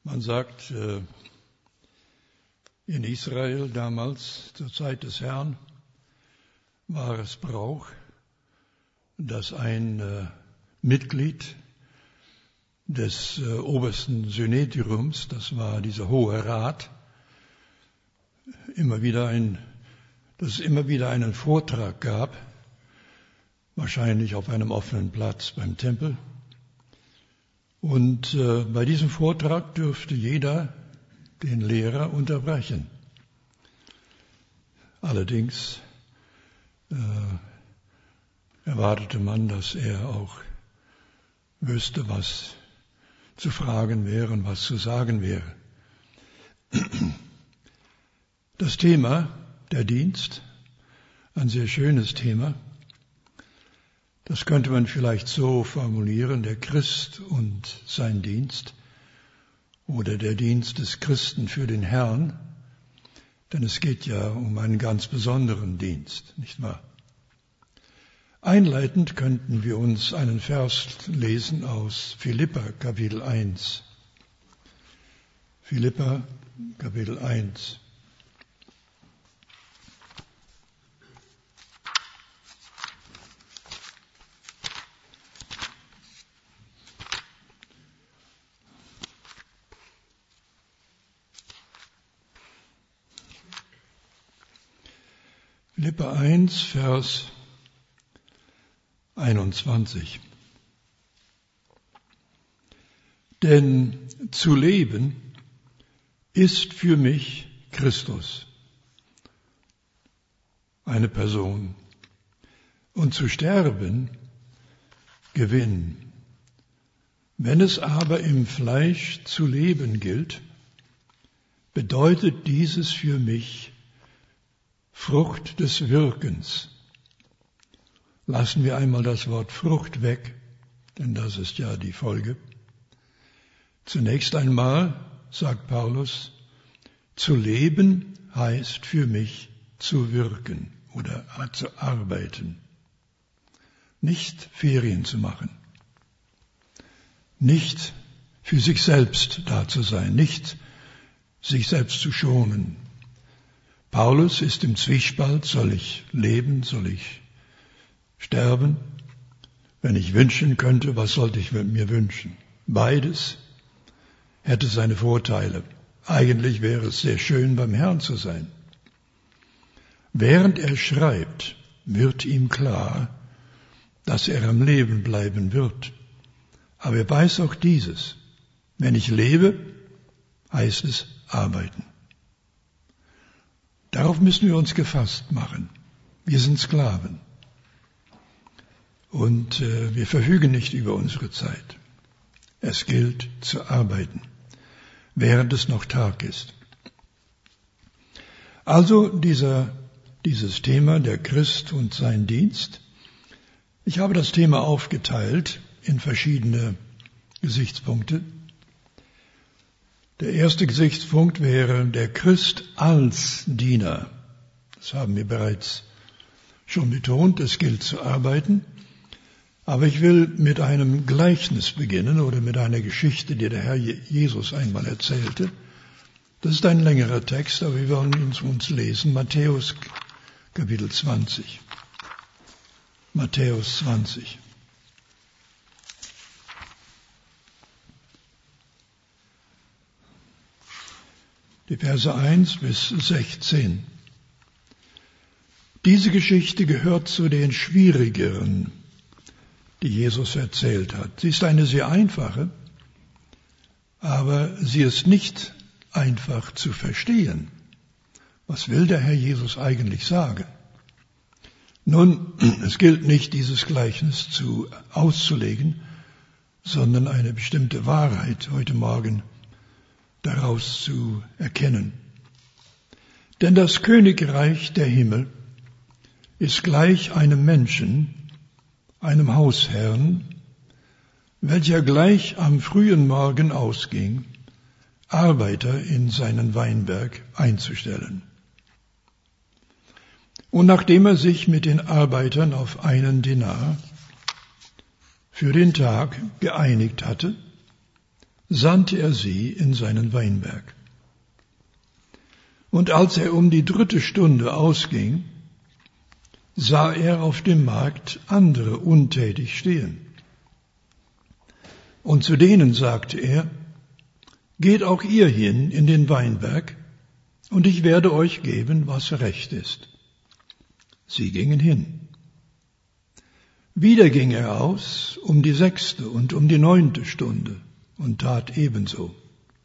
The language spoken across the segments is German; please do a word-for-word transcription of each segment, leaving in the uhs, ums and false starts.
Man sagt, in Israel damals, zur Zeit des Herrn, war es Brauch, dass ein Mitglied des obersten Synedriums, das war dieser Hohe Rat, immer wieder ein, dass es immer wieder einen Vortrag gab, wahrscheinlich auf einem offenen Platz beim Tempel. Und äh, bei diesem Vortrag dürfte jeder den Lehrer unterbrechen. Allerdings äh, erwartete man, dass er auch wüsste, was zu fragen wäre und was zu sagen wäre. Das Thema, der Dienst, ein sehr schönes Thema. Das könnte man vielleicht so formulieren, der Christ und sein Dienst oder der Dienst des Christen für den Herrn, denn es geht ja um einen ganz besonderen Dienst, nicht wahr? Einleitend könnten wir uns einen Vers lesen aus Philipper Kapitel eins. Philipper Kapitel eins. Philipper eins, Vers einundzwanzig. Denn zu leben ist für mich Christus, eine Person, und zu sterben Gewinn. Wenn es aber im Fleisch zu leben gilt, bedeutet dieses für mich Frucht des Wirkens. Lassen wir einmal das Wort Frucht weg, denn das ist ja die Folge. Zunächst einmal, sagt Paulus, zu leben heißt für mich zu wirken oder zu arbeiten. Nicht Ferien zu machen, nicht für sich selbst da zu sein, nicht sich selbst zu schonen. Paulus ist im Zwiespalt, soll ich leben, soll ich sterben? Wenn ich wünschen könnte, was sollte ich mir wünschen? Beides hätte seine Vorteile. Eigentlich wäre es sehr schön, beim Herrn zu sein. Während er schreibt, wird ihm klar, dass er am Leben bleiben wird. Aber er weiß auch dieses. Wenn ich lebe, heißt es arbeiten. Darauf müssen wir uns gefasst machen. Wir sind Sklaven. Und äh, wir verfügen nicht über unsere Zeit. Es gilt zu arbeiten, während es noch Tag ist. Also dieser, dieses Thema, der Christ und sein Dienst. Ich habe das Thema aufgeteilt in verschiedene Gesichtspunkte. Der erste Gesichtspunkt wäre der Christ als Diener. Das haben wir bereits schon betont, es gilt zu arbeiten. Aber ich will mit einem Gleichnis beginnen oder mit einer Geschichte, die der Herr Jesus einmal erzählte. Das ist ein längerer Text, aber wir wollen ihn uns lesen. Matthäus Kapitel zwanzig. Matthäus zwanzig. Die Verse eins bis sechzehn. Diese Geschichte gehört zu den schwierigeren, die Jesus erzählt hat. Sie ist eine sehr einfache, aber sie ist nicht einfach zu verstehen. Was will der Herr Jesus eigentlich sagen? Nun, es gilt nicht, dieses Gleichnis zu, auszulegen, sondern eine bestimmte Wahrheit heute Morgen daraus zu erkennen. Denn das Königreich der Himmel ist gleich einem Menschen, einem Hausherrn, welcher gleich am frühen Morgen ausging, Arbeiter in seinen Weinberg einzustellen. Und nachdem er sich mit den Arbeitern auf einen Denar für den Tag geeinigt hatte, sandte er sie in seinen Weinberg. Und als er um die dritte Stunde ausging, sah er auf dem Markt andere untätig stehen. Und zu denen sagte er, geht auch ihr hin in den Weinberg, und ich werde euch geben, was recht ist. Sie gingen hin. Wieder ging er aus um die sechste und um die neunte Stunde und tat ebenso.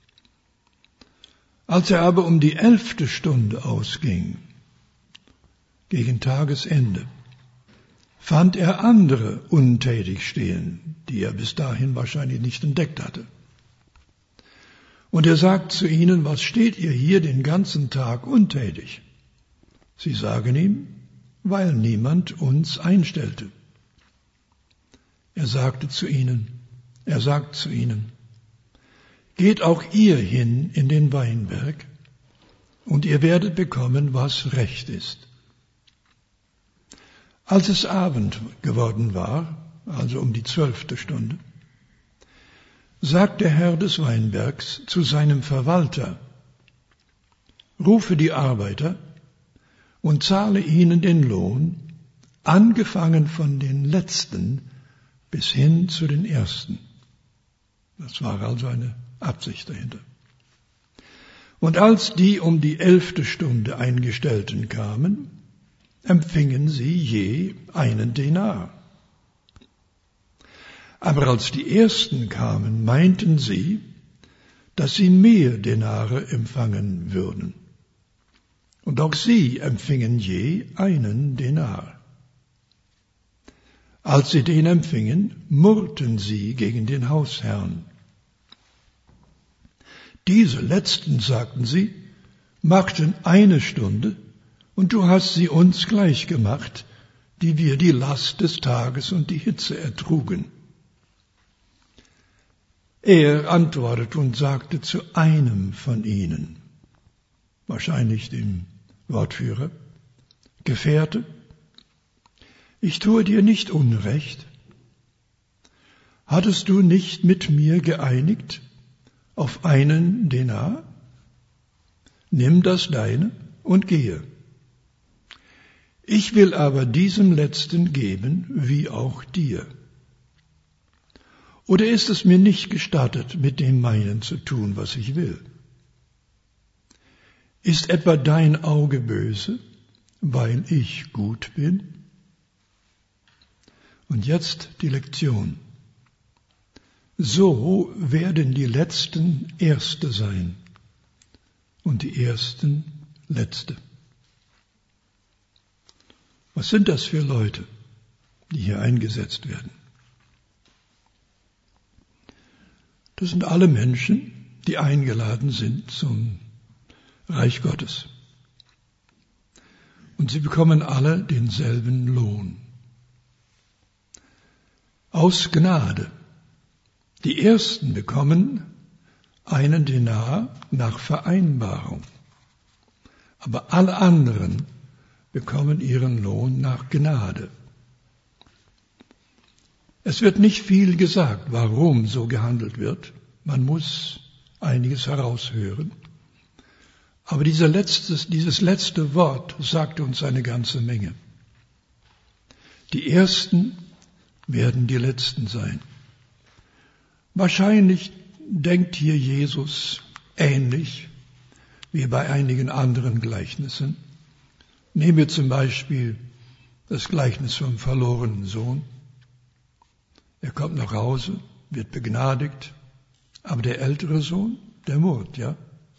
Als er aber um die elfte Stunde ausging, gegen Tagesende, fand er andere untätig stehen, die er bis dahin wahrscheinlich nicht entdeckt hatte. Und er sagt zu ihnen, was steht ihr hier den ganzen Tag untätig? Sie sagen ihm, weil niemand uns einstellte. Er sagte zu ihnen, er sagt zu ihnen, geht auch ihr hin in den Weinberg, und ihr werdet bekommen, was recht ist. Als es Abend geworden war, also um die zwölfte Stunde, sagt der Herr des Weinbergs zu seinem Verwalter, rufe die Arbeiter und zahle ihnen den Lohn, angefangen von den Letzten bis hin zu den Ersten. Das war also eine Absicht dahinter. Und als die um die elfte Stunde Eingestellten kamen, empfingen sie je einen Denar. Aber als die Ersten kamen, meinten sie, dass sie mehr Denare empfangen würden. Und auch sie empfingen je einen Denar. Als sie den empfingen, murrten sie gegen den Hausherrn. Diese Letzten, sagten sie, machten eine Stunde, und du hast sie uns gleich gemacht, die wir die Last des Tages und die Hitze ertrugen. Er antwortete und sagte zu einem von ihnen, wahrscheinlich dem Wortführer, Gefährte, ich tue dir nicht Unrecht. Hattest du nicht mit mir geeinigt auf einen Denar? Nimm das deine und gehe. Ich will aber diesem Letzten geben, wie auch dir. Oder ist es mir nicht gestattet, mit dem meinen zu tun, was ich will? Ist etwa dein Auge böse, weil ich gut bin? Und jetzt die Lektion. So werden die Letzten Erste sein und die Ersten Letzte. Was sind das für Leute, die hier eingesetzt werden? Das sind alle Menschen, die eingeladen sind zum Reich Gottes. Und sie bekommen alle denselben Lohn. Aus Gnade. Die Ersten bekommen einen Denar nach Vereinbarung. Aber alle anderen bekommen ihren Lohn nach Gnade. Es wird nicht viel gesagt, warum so gehandelt wird. Man muss einiges heraushören. Aber dieser letztes, dieses letzte Wort sagt uns eine ganze Menge. Die Ersten werden die Letzten sein. Wahrscheinlich denkt hier Jesus ähnlich wie bei einigen anderen Gleichnissen. Nehmen wir zum Beispiel das Gleichnis vom verlorenen Sohn. Er kommt nach Hause, wird begnadigt, aber der ältere Sohn, der murrt, ja.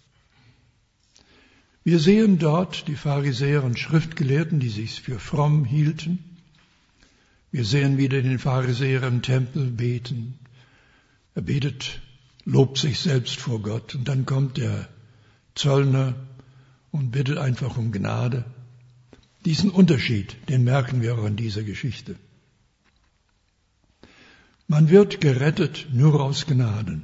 Wir sehen dort die Pharisäer und Schriftgelehrten, die sich für fromm hielten. Wir sehen wieder den Pharisäer im Tempel beten. Er betet, lobt sich selbst vor Gott. Und dann kommt der Zöllner und bittet einfach um Gnade. Diesen Unterschied, den merken wir auch in dieser Geschichte. Man wird gerettet nur aus Gnaden.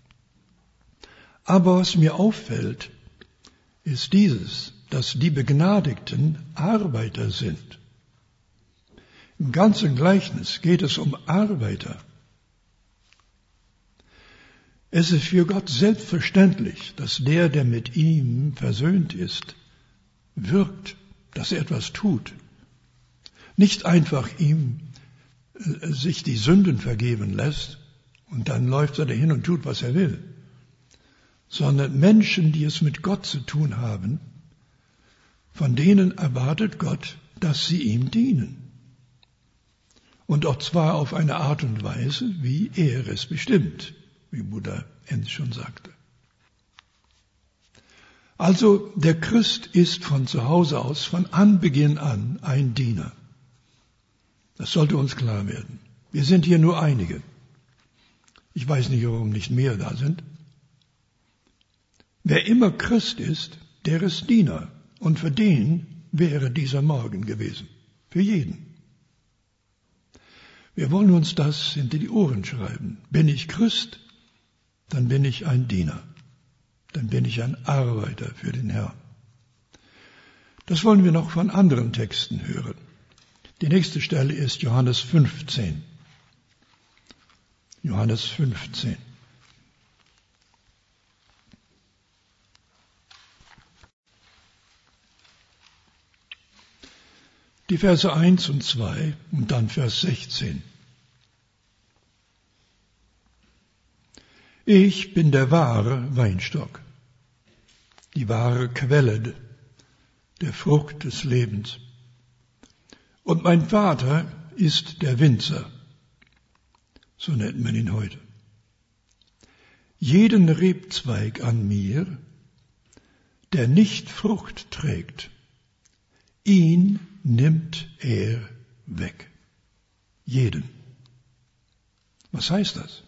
Aber was mir auffällt, ist dieses, dass die Begnadigten Arbeiter sind. Im ganzen Gleichnis geht es um Arbeiter. Es ist für Gott selbstverständlich, dass der, der mit ihm versöhnt ist, wirkt, dass er etwas tut. Nicht einfach ihm äh, sich die Sünden vergeben lässt und dann läuft er dahin und tut, was er will, sondern Menschen, die es mit Gott zu tun haben, von denen erwartet Gott, dass sie ihm dienen. Und auch zwar auf eine Art und Weise, wie er es bestimmt, wie Bruder Enz schon sagte. Also der Christ ist von zu Hause aus, von Anbeginn an ein Diener. Das sollte uns klar werden. Wir sind hier nur einige. Ich weiß nicht, warum nicht mehr da sind. Wer immer Christ ist, der ist Diener. Und für den wäre dieser Morgen gewesen. Für jeden. Wir wollen uns das hinter die Ohren schreiben. Bin ich Christ, dann bin ich ein Diener. Dann bin ich ein Arbeiter für den Herrn. Das wollen wir noch von anderen Texten hören. Die nächste Stelle ist Johannes fünfzehn. Johannes fünfzehn. Die Verse eins und zwei und dann Vers sechzehn. Ich bin der wahre Weinstock, die wahre Quelle der Frucht des Lebens. Und mein Vater ist der Winzer, so nennt man ihn heute. Jeden Rebzweig an mir, der nicht Frucht trägt, ihn nimmt er weg. Jeden. Was heißt das?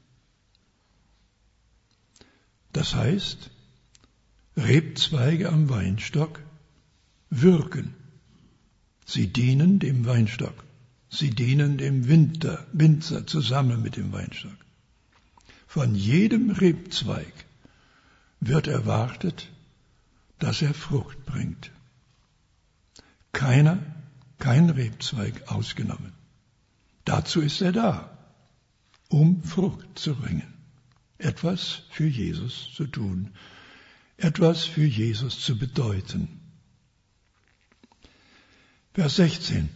Das heißt, Rebzweige am Weinstock wirken. Sie dienen dem Weinstock. Sie dienen dem Winter, Winzer zusammen mit dem Weinstock. Von jedem Rebzweig wird erwartet, dass er Frucht bringt. Keiner, kein Rebzweig ausgenommen. Dazu ist er da, um Frucht zu bringen. Etwas für Jesus zu tun, etwas für Jesus zu bedeuten. Vers sechzehn.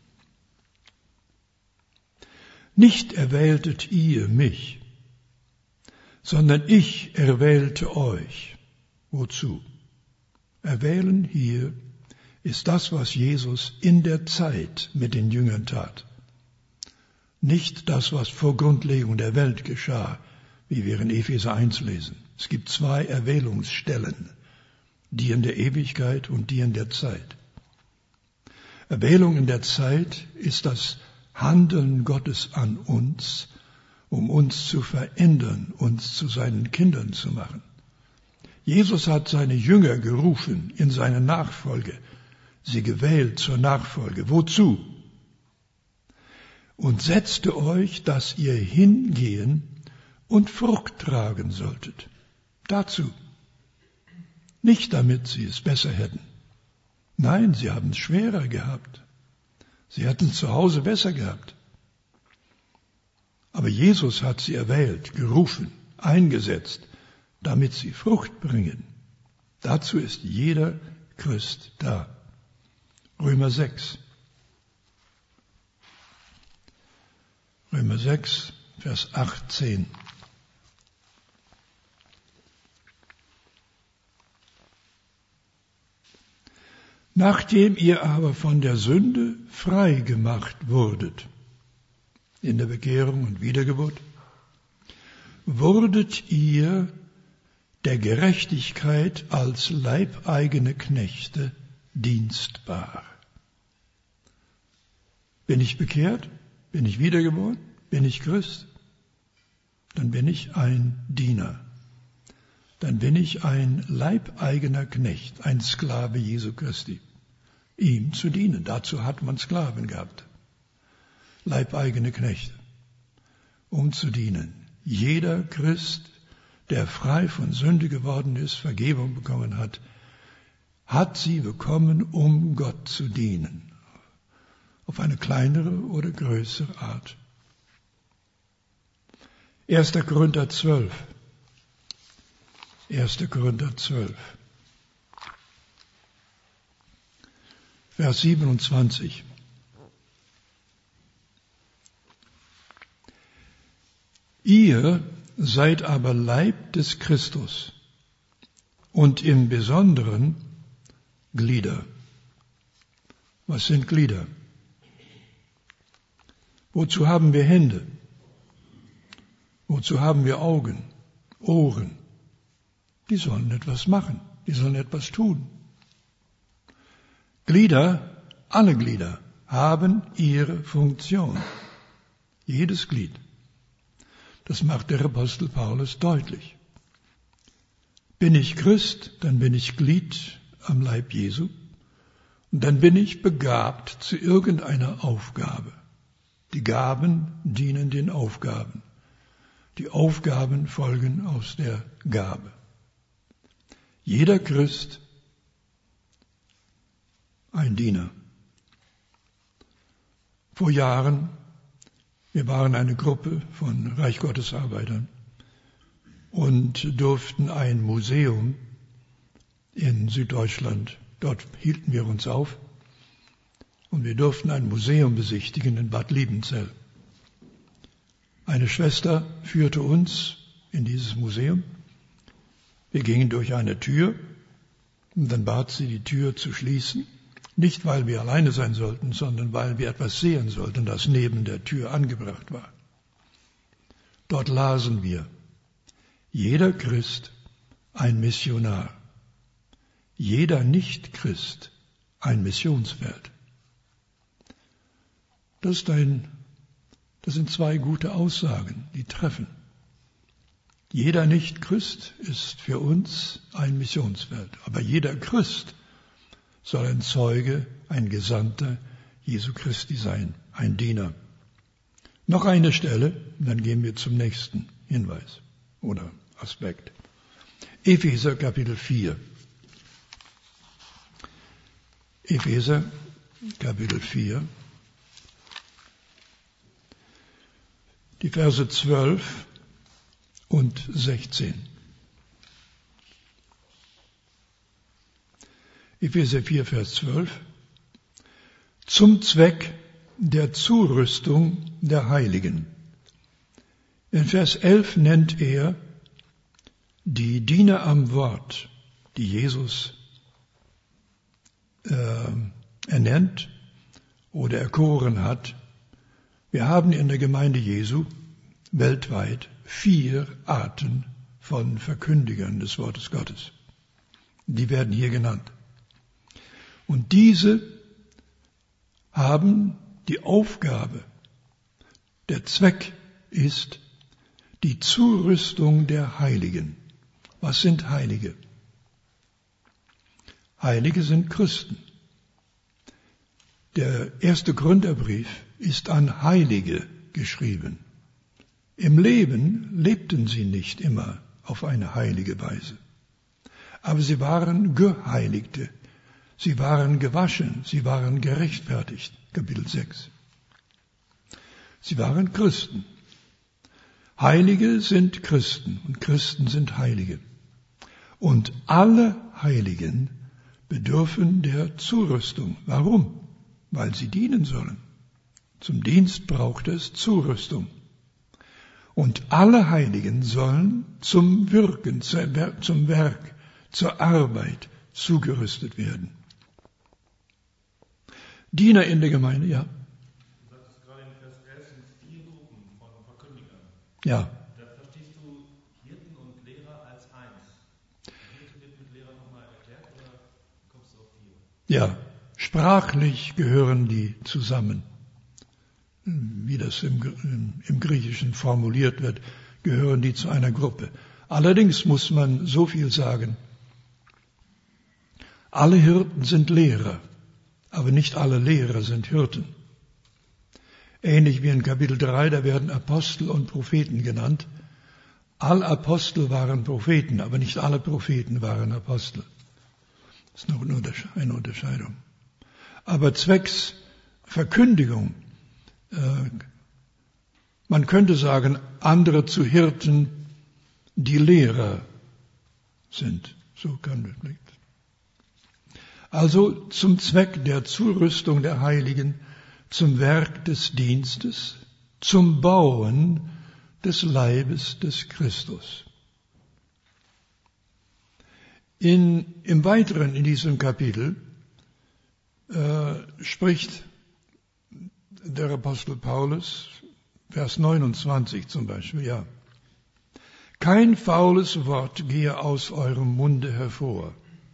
Nicht erwähltet ihr mich, sondern ich erwählte euch. Wozu? Erwählen hier ist das, was Jesus in der Zeit mit den Jüngern tat. Nicht das, was vor Grundlegung der Welt geschah, wie wir in Epheser eins lesen. Es gibt zwei Erwählungsstellen, die in der Ewigkeit und die in der Zeit. Erwählung in der Zeit ist das Handeln Gottes an uns, um uns zu verändern, uns zu seinen Kindern zu machen. Jesus hat seine Jünger gerufen in seine Nachfolge, sie gewählt zur Nachfolge. Wozu? Und setzte euch, dass ihr hingehen und Frucht tragen solltet. Dazu. Nicht damit sie es besser hätten. Nein, sie haben es schwerer gehabt. Sie hätten es zu Hause besser gehabt. Aber Jesus hat sie erwählt, gerufen, eingesetzt, damit sie Frucht bringen. Dazu ist jeder Christ da. Römer sechs. Römer sechs, Vers achtzehn. Nachdem ihr aber von der Sünde frei gemacht wurdet, in der Bekehrung und Wiedergeburt, wurdet ihr der Gerechtigkeit als leibeigene Knechte dienstbar. Bin ich bekehrt? Bin ich wiedergeboren? Bin ich Christ? Dann bin ich ein Diener. Dann bin ich ein leibeigener Knecht, ein Sklave Jesu Christi. Ihm zu dienen. Dazu hat man Sklaven gehabt. Leibeigene Knechte. Um zu dienen. Jeder Christ, der frei von Sünde geworden ist, Vergebung bekommen hat, hat sie bekommen, um Gott zu dienen. Auf eine kleinere oder größere Art. erster Korinther zwölf, erster Korinther zwölf. Vers siebenundzwanzig. Ihr seid aber Leib des Christus und im Besonderen Glieder. Was sind Glieder? Wozu haben wir Hände? Wozu haben wir Augen, Ohren? Die sollen etwas machen, die sollen etwas tun. Glieder, alle Glieder, haben ihre Funktion. Jedes Glied. Das macht der Apostel Paulus deutlich. Bin ich Christ, dann bin ich Glied am Leib Jesu. Und dann bin ich begabt zu irgendeiner Aufgabe. Die Gaben dienen den Aufgaben. Die Aufgaben folgen aus der Gabe. Jeder Christ ein Diener. Vor Jahren, wir waren eine Gruppe von Reich Gottes Arbeitern und durften ein Museum in Süddeutschland, dort hielten wir uns auf, und wir durften ein Museum besichtigen in Bad Liebenzell. Eine Schwester führte uns in dieses Museum. Wir gingen durch eine Tür und dann bat sie, die Tür zu schließen. Nicht, weil wir alleine sein sollten, sondern weil wir etwas sehen sollten, das neben der Tür angebracht war. Dort lasen wir: Jeder Christ ein Missionar. Jeder Nicht-Christ ein Missionsfeld. Das ist ein, das sind zwei gute Aussagen, die treffen. Jeder Nicht-Christ ist für uns ein Missionsfeld. Aber jeder Christ soll ein Zeuge, ein Gesandter Jesu Christi sein, ein Diener. Noch eine Stelle, dann gehen wir zum nächsten Hinweis oder Aspekt. Epheser Kapitel vier. Epheser Kapitel vier. Die Verse zwölf und sechzehn. Epheser vier, Vers zwölf. Zum Zweck der Zurüstung der Heiligen. In Vers elf nennt er die Diener am Wort, die Jesus äh, ernennt oder erkoren hat. Wir haben in der Gemeinde Jesu weltweit vier Arten von Verkündigern des Wortes Gottes. Die werden hier genannt. Und diese haben die Aufgabe, der Zweck ist die Zurüstung der Heiligen. Was sind Heilige? Heilige sind Christen. Der erste Gründerbrief ist an Heilige geschrieben. Im Leben lebten sie nicht immer auf eine heilige Weise. Aber sie waren Geheiligte. Sie waren gewaschen. Sie waren gerechtfertigt. Kapitel sechs. Sie waren Christen. Heilige sind Christen und Christen sind Heilige. Und alle Heiligen bedürfen der Zurüstung. Warum? Weil sie dienen sollen. Zum Dienst braucht es Zurüstung. Und alle Heiligen sollen zum Wirken, zum Werk, zur Arbeit zugerüstet werden. Diener in der Gemeinde, ja. Du sagtest gerade in Vers elf sind vier Gruppen von Verkündigern. Ja. Da verstehst du Hirten und Lehrer als eins. Hirte wird mit Lehrer nochmal erklärt oder kommst du auf vier? Ja, sprachlich gehören die zusammen. Wie das im, im Griechischen formuliert wird, gehören die zu einer Gruppe. Allerdings muss man so viel sagen: Alle Hirten sind Lehrer, aber nicht alle Lehrer sind Hirten. Ähnlich wie in Kapitel drei, da werden Apostel und Propheten genannt. Alle Apostel waren Propheten, aber nicht alle Propheten waren Apostel. Das ist noch eine Unterscheidung. Aber zwecks Verkündigung, äh, man könnte sagen, andere zu Hirten, die Lehrer sind. So kann es nicht. Also zum Zweck der Zurüstung der Heiligen, zum Werk des Dienstes, zum Bauen des Leibes des Christus. In, im Weiteren in diesem Kapitel äh, spricht der Apostel Paulus, Vers neunundzwanzig zum Beispiel, ja. Kein faules Wort gehe aus eurem Munde hervor.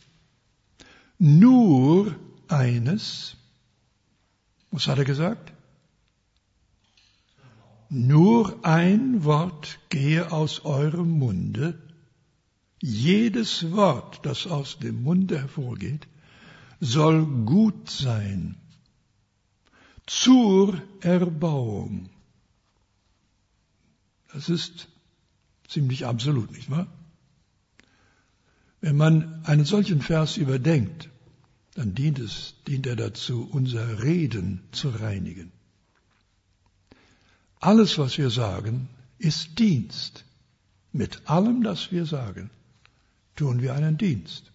Nur eines, was hat er gesagt? Nur ein Wort gehe aus eurem Munde. Jedes Wort, das aus dem Munde hervorgeht, soll gut sein zur Erbauung. Das ist ziemlich absolut, nicht wahr? Wenn man einen solchen Vers überdenkt, dann dient es, dient er dazu, unser Reden zu reinigen. Alles, was wir sagen, ist Dienst. Mit allem, das wir sagen, tun wir einen Dienst.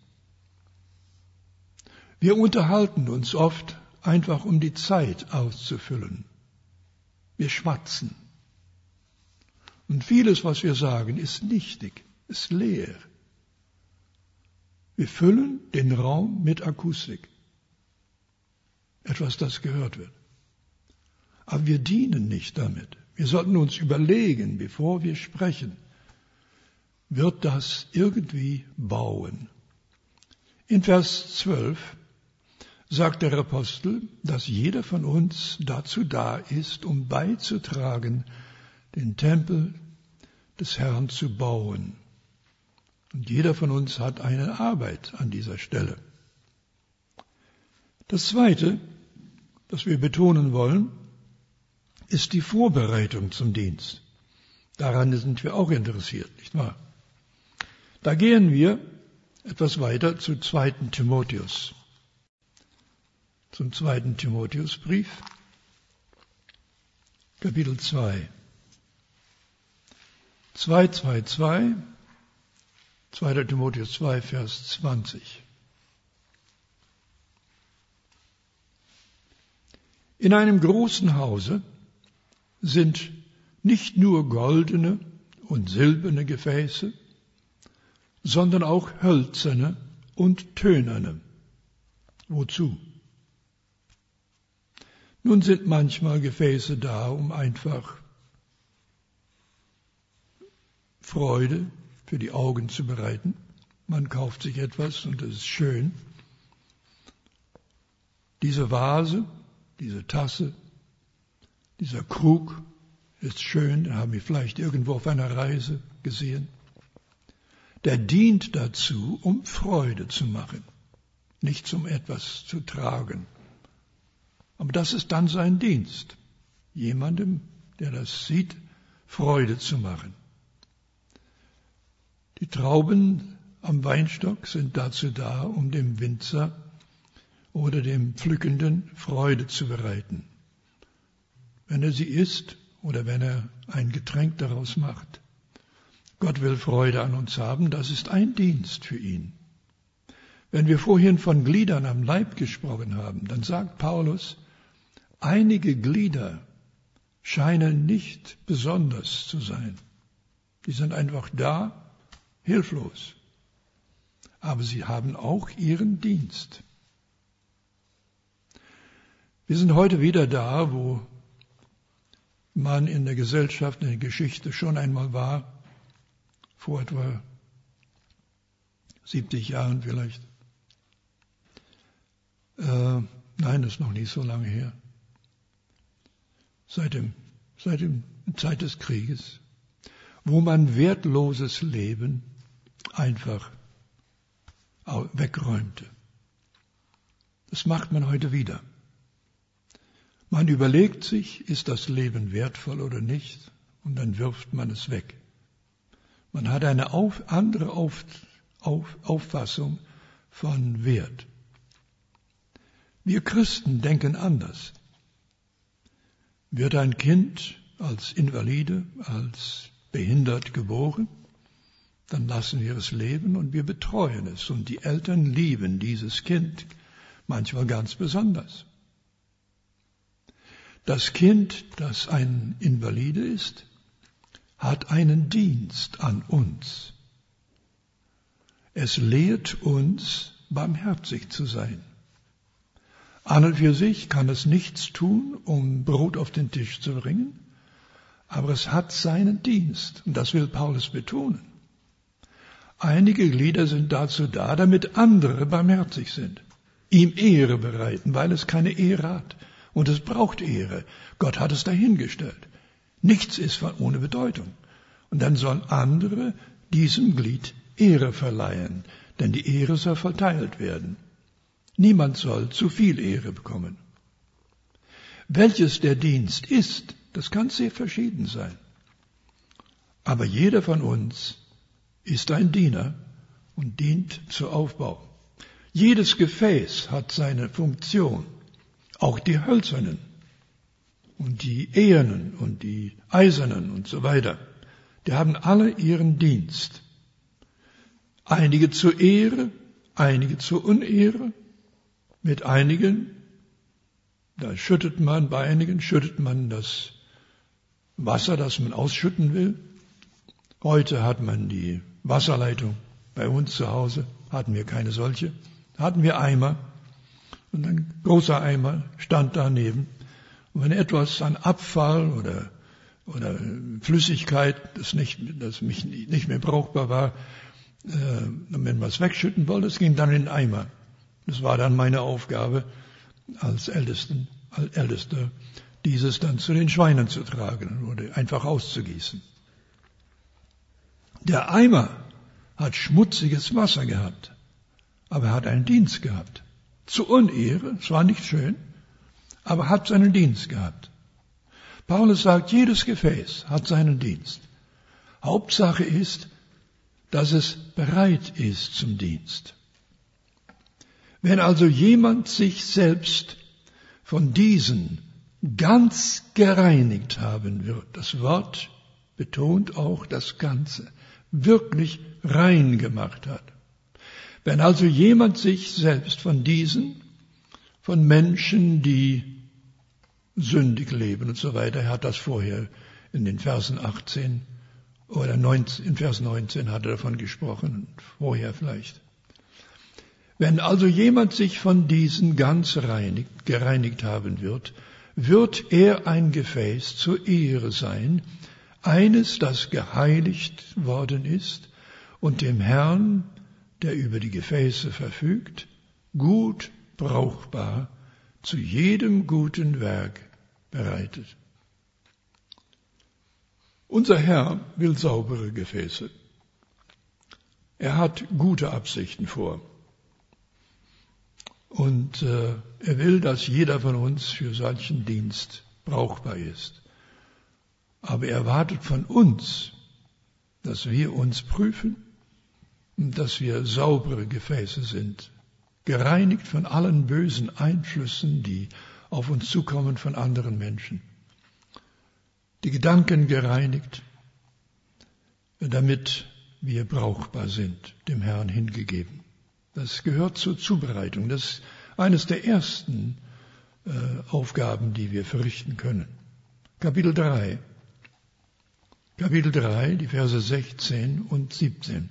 Wir unterhalten uns oft einfach, um die Zeit auszufüllen. Wir schwatzen. Und vieles, was wir sagen, ist nichtig, ist leer. Wir füllen den Raum mit Akustik. Etwas, das gehört wird. Aber wir dienen nicht damit. Wir sollten uns überlegen, bevor wir sprechen, wird das irgendwie bauen. In Vers zwölf sagt der Apostel, dass jeder von uns dazu da ist, um beizutragen, den Tempel des Herrn zu bauen. Und jeder von uns hat eine Arbeit an dieser Stelle. Das Zweite, das wir betonen wollen, ist die Vorbereitung zum Dienst. Daran sind wir auch interessiert, nicht wahr? Da gehen wir etwas weiter zu zweiten Timotheus. Zum zweiten Timotheusbrief, Kapitel zwei. zwei, zwei, zwei, zweiter Timotheus zwei, Vers zwanzig. In einem großen Hause sind nicht nur goldene und silberne Gefäße, sondern auch hölzerne und tönerne. Wozu? Nun sind manchmal Gefäße da, um einfach Freude für die Augen zu bereiten. Man kauft sich etwas und es ist schön. Diese Vase, diese Tasse, dieser Krug ist schön, den haben wir vielleicht irgendwo auf einer Reise gesehen. Der dient dazu, um Freude zu machen, nicht um etwas zu tragen. Aber das ist dann sein Dienst, jemandem, der das sieht, Freude zu machen. Die Trauben am Weinstock sind dazu da, um dem Winzer oder dem Pflückenden Freude zu bereiten. Wenn er sie isst oder wenn er ein Getränk daraus macht. Gott will Freude an uns haben, das ist ein Dienst für ihn. Wenn wir vorhin von Gliedern am Leib gesprochen haben, dann sagt Paulus, einige Glieder scheinen nicht besonders zu sein. Die sind einfach da, hilflos. Aber sie haben auch ihren Dienst. Wir sind heute wieder da, wo man in der Gesellschaft, in der Geschichte schon einmal war, vor etwa siebzig Jahren vielleicht. Äh, nein, das ist noch nicht so lange her. Seit dem, seit dem Zeit des Krieges, wo man wertloses Leben einfach wegräumte. Das macht man heute wieder. Man überlegt sich, ist das Leben wertvoll oder nicht, und dann wirft man es weg. Man hat eine auf, andere auf, auf, Auffassung von Wert. Wir Christen denken anders. Wird ein Kind als Invalide, als behindert geboren, dann lassen wir es leben und wir betreuen es. Und die Eltern lieben dieses Kind manchmal ganz besonders. Das Kind, das ein Invalide ist, hat einen Dienst an uns. Es lehrt uns, barmherzig zu sein. An und für sich kann es nichts tun, um Brot auf den Tisch zu bringen, aber es hat seinen Dienst, und das will Paulus betonen. Einige Glieder sind dazu da, damit andere barmherzig sind, ihm Ehre bereiten, weil es keine Ehre hat. Und es braucht Ehre. Gott hat es dahingestellt. Nichts ist ohne Bedeutung. Und dann sollen andere diesem Glied Ehre verleihen, denn die Ehre soll verteilt werden. Niemand soll zu viel Ehre bekommen. Welches der Dienst ist, das kann sehr verschieden sein. Aber jeder von uns ist ein Diener und dient zu Aufbau. Jedes Gefäß hat seine Funktion, auch die hölzernen und die ehernen und die eisernen und so weiter. Die haben alle ihren Dienst. Einige zur Ehre, einige zur Unehre. Mit einigen, da schüttet man, bei einigen schüttet man das Wasser, das man ausschütten will. Heute hat man die Wasserleitung. Bei uns zu Hause hatten wir keine solche. Hatten wir Eimer. Und ein großer Eimer stand daneben. Und wenn etwas an Abfall oder, oder Flüssigkeit, das nicht, das mich nicht mehr brauchbar war, äh, wenn man was wegschütten wollte, das ging dann in den Eimer. Das war dann meine Aufgabe als Ältesten, als Ältester, dieses dann zu den Schweinen zu tragen oder einfach auszugießen. Der Eimer hat schmutziges Wasser gehabt, aber er hat einen Dienst gehabt. Zur Unehre, es war nicht schön, aber hat seinen Dienst gehabt. Paulus sagt, jedes Gefäß hat seinen Dienst. Hauptsache ist, dass es bereit ist zum Dienst. Wenn also jemand sich selbst von diesen ganz gereinigt haben wird, das Wort betont auch das Ganze, wirklich rein gemacht hat. Wenn also jemand sich selbst von diesen, von Menschen, die sündig leben und so weiter, er hat das vorher in den Versen achtzehn oder neunzehn, in Vers neunzehn hat er davon gesprochen, vorher vielleicht. Wenn also jemand sich von diesen ganz reinigt, gereinigt haben wird, wird er ein Gefäß zur Ehre sein, eines, das geheiligt worden ist und dem Herrn, der über die Gefäße verfügt, gut brauchbar zu jedem guten Werk bereitet. Unser Herr will saubere Gefäße. Er hat gute Absichten vor. Und äh, er will, dass jeder von uns für solchen Dienst brauchbar ist. Aber er erwartet von uns, dass wir uns prüfen und dass wir saubere Gefäße sind, gereinigt von allen bösen Einflüssen, die auf uns zukommen von anderen Menschen. Die Gedanken gereinigt, damit wir brauchbar sind, dem Herrn hingegeben. Das gehört zur Zubereitung. Das ist eines der ersten äh, Aufgaben, die wir verrichten können. Kapitel drei. Kapitel drei, die Verse sechzehn und siebzehn.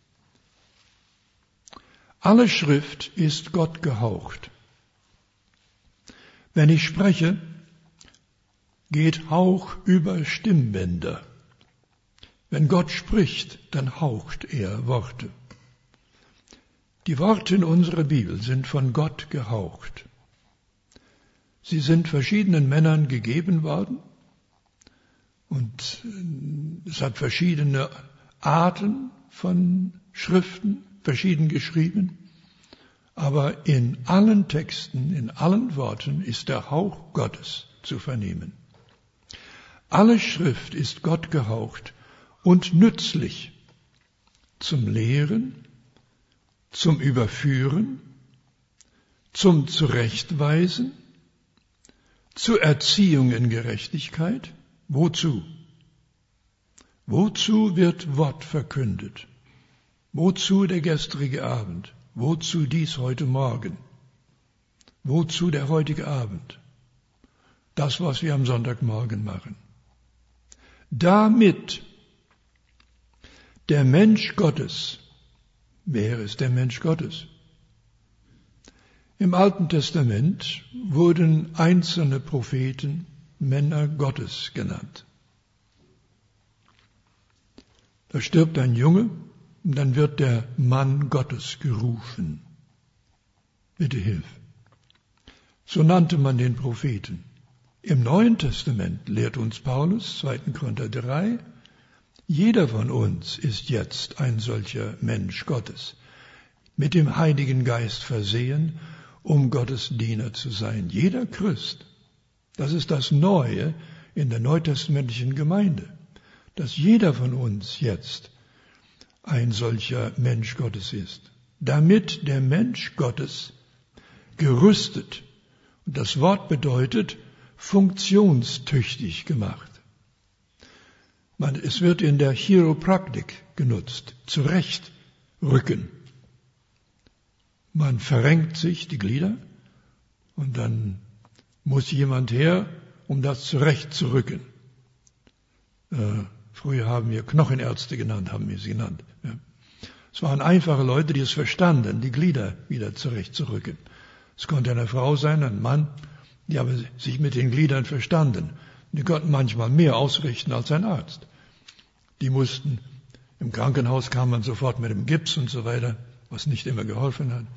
Alle Schrift ist Gott gehaucht. Wenn ich spreche, geht Hauch über Stimmbänder. Wenn Gott spricht, dann haucht er Worte. Die Worte in unserer Bibel sind von Gott gehaucht. Sie sind verschiedenen Männern gegeben worden und es hat verschiedene Arten von Schriften, verschieden geschrieben, aber in allen Texten, in allen Worten ist der Hauch Gottes zu vernehmen. Alle Schrift ist Gott gehaucht und nützlich zum Lehren, zum Überführen, zum Zurechtweisen, zur Erziehung in Gerechtigkeit. Wozu? Wozu wird Wort verkündet? Wozu der gestrige Abend? Wozu dies heute Morgen? Wozu der heutige Abend? Das, was wir am Sonntagmorgen machen. Damit der Mensch Gottes, wer ist der Mensch Gottes? Im Alten Testament wurden einzelne Propheten Männer Gottes genannt. Da stirbt ein Junge und dann wird der Mann Gottes gerufen. Bitte hilf. So nannte man den Propheten. Im Neuen Testament lehrt uns Paulus, zweiter Korinther drei, jeder von uns ist jetzt ein solcher Mensch Gottes, mit dem Heiligen Geist versehen, um Gottes Diener zu sein. Jeder Christ. Das ist das Neue in der neutestamentlichen Gemeinde, dass jeder von uns jetzt ein solcher Mensch Gottes ist, damit der Mensch Gottes gerüstet, und das Wort bedeutet funktionstüchtig gemacht. Man, es wird in der Chiropraktik genutzt, zurechtrücken. Man verrenkt sich die Glieder und dann muss jemand her, um das zurechtzurücken. Äh, früher haben wir Knochenärzte genannt, haben wir sie genannt. Ja. Es waren einfache Leute, die es verstanden, die Glieder wieder zurechtzurücken. Es konnte eine Frau sein, ein Mann, die haben sich mit den Gliedern verstanden. Die konnten manchmal mehr ausrichten als ein Arzt. Die mussten, im Krankenhaus kam man sofort mit dem Gips und so weiter, was nicht immer geholfen hat.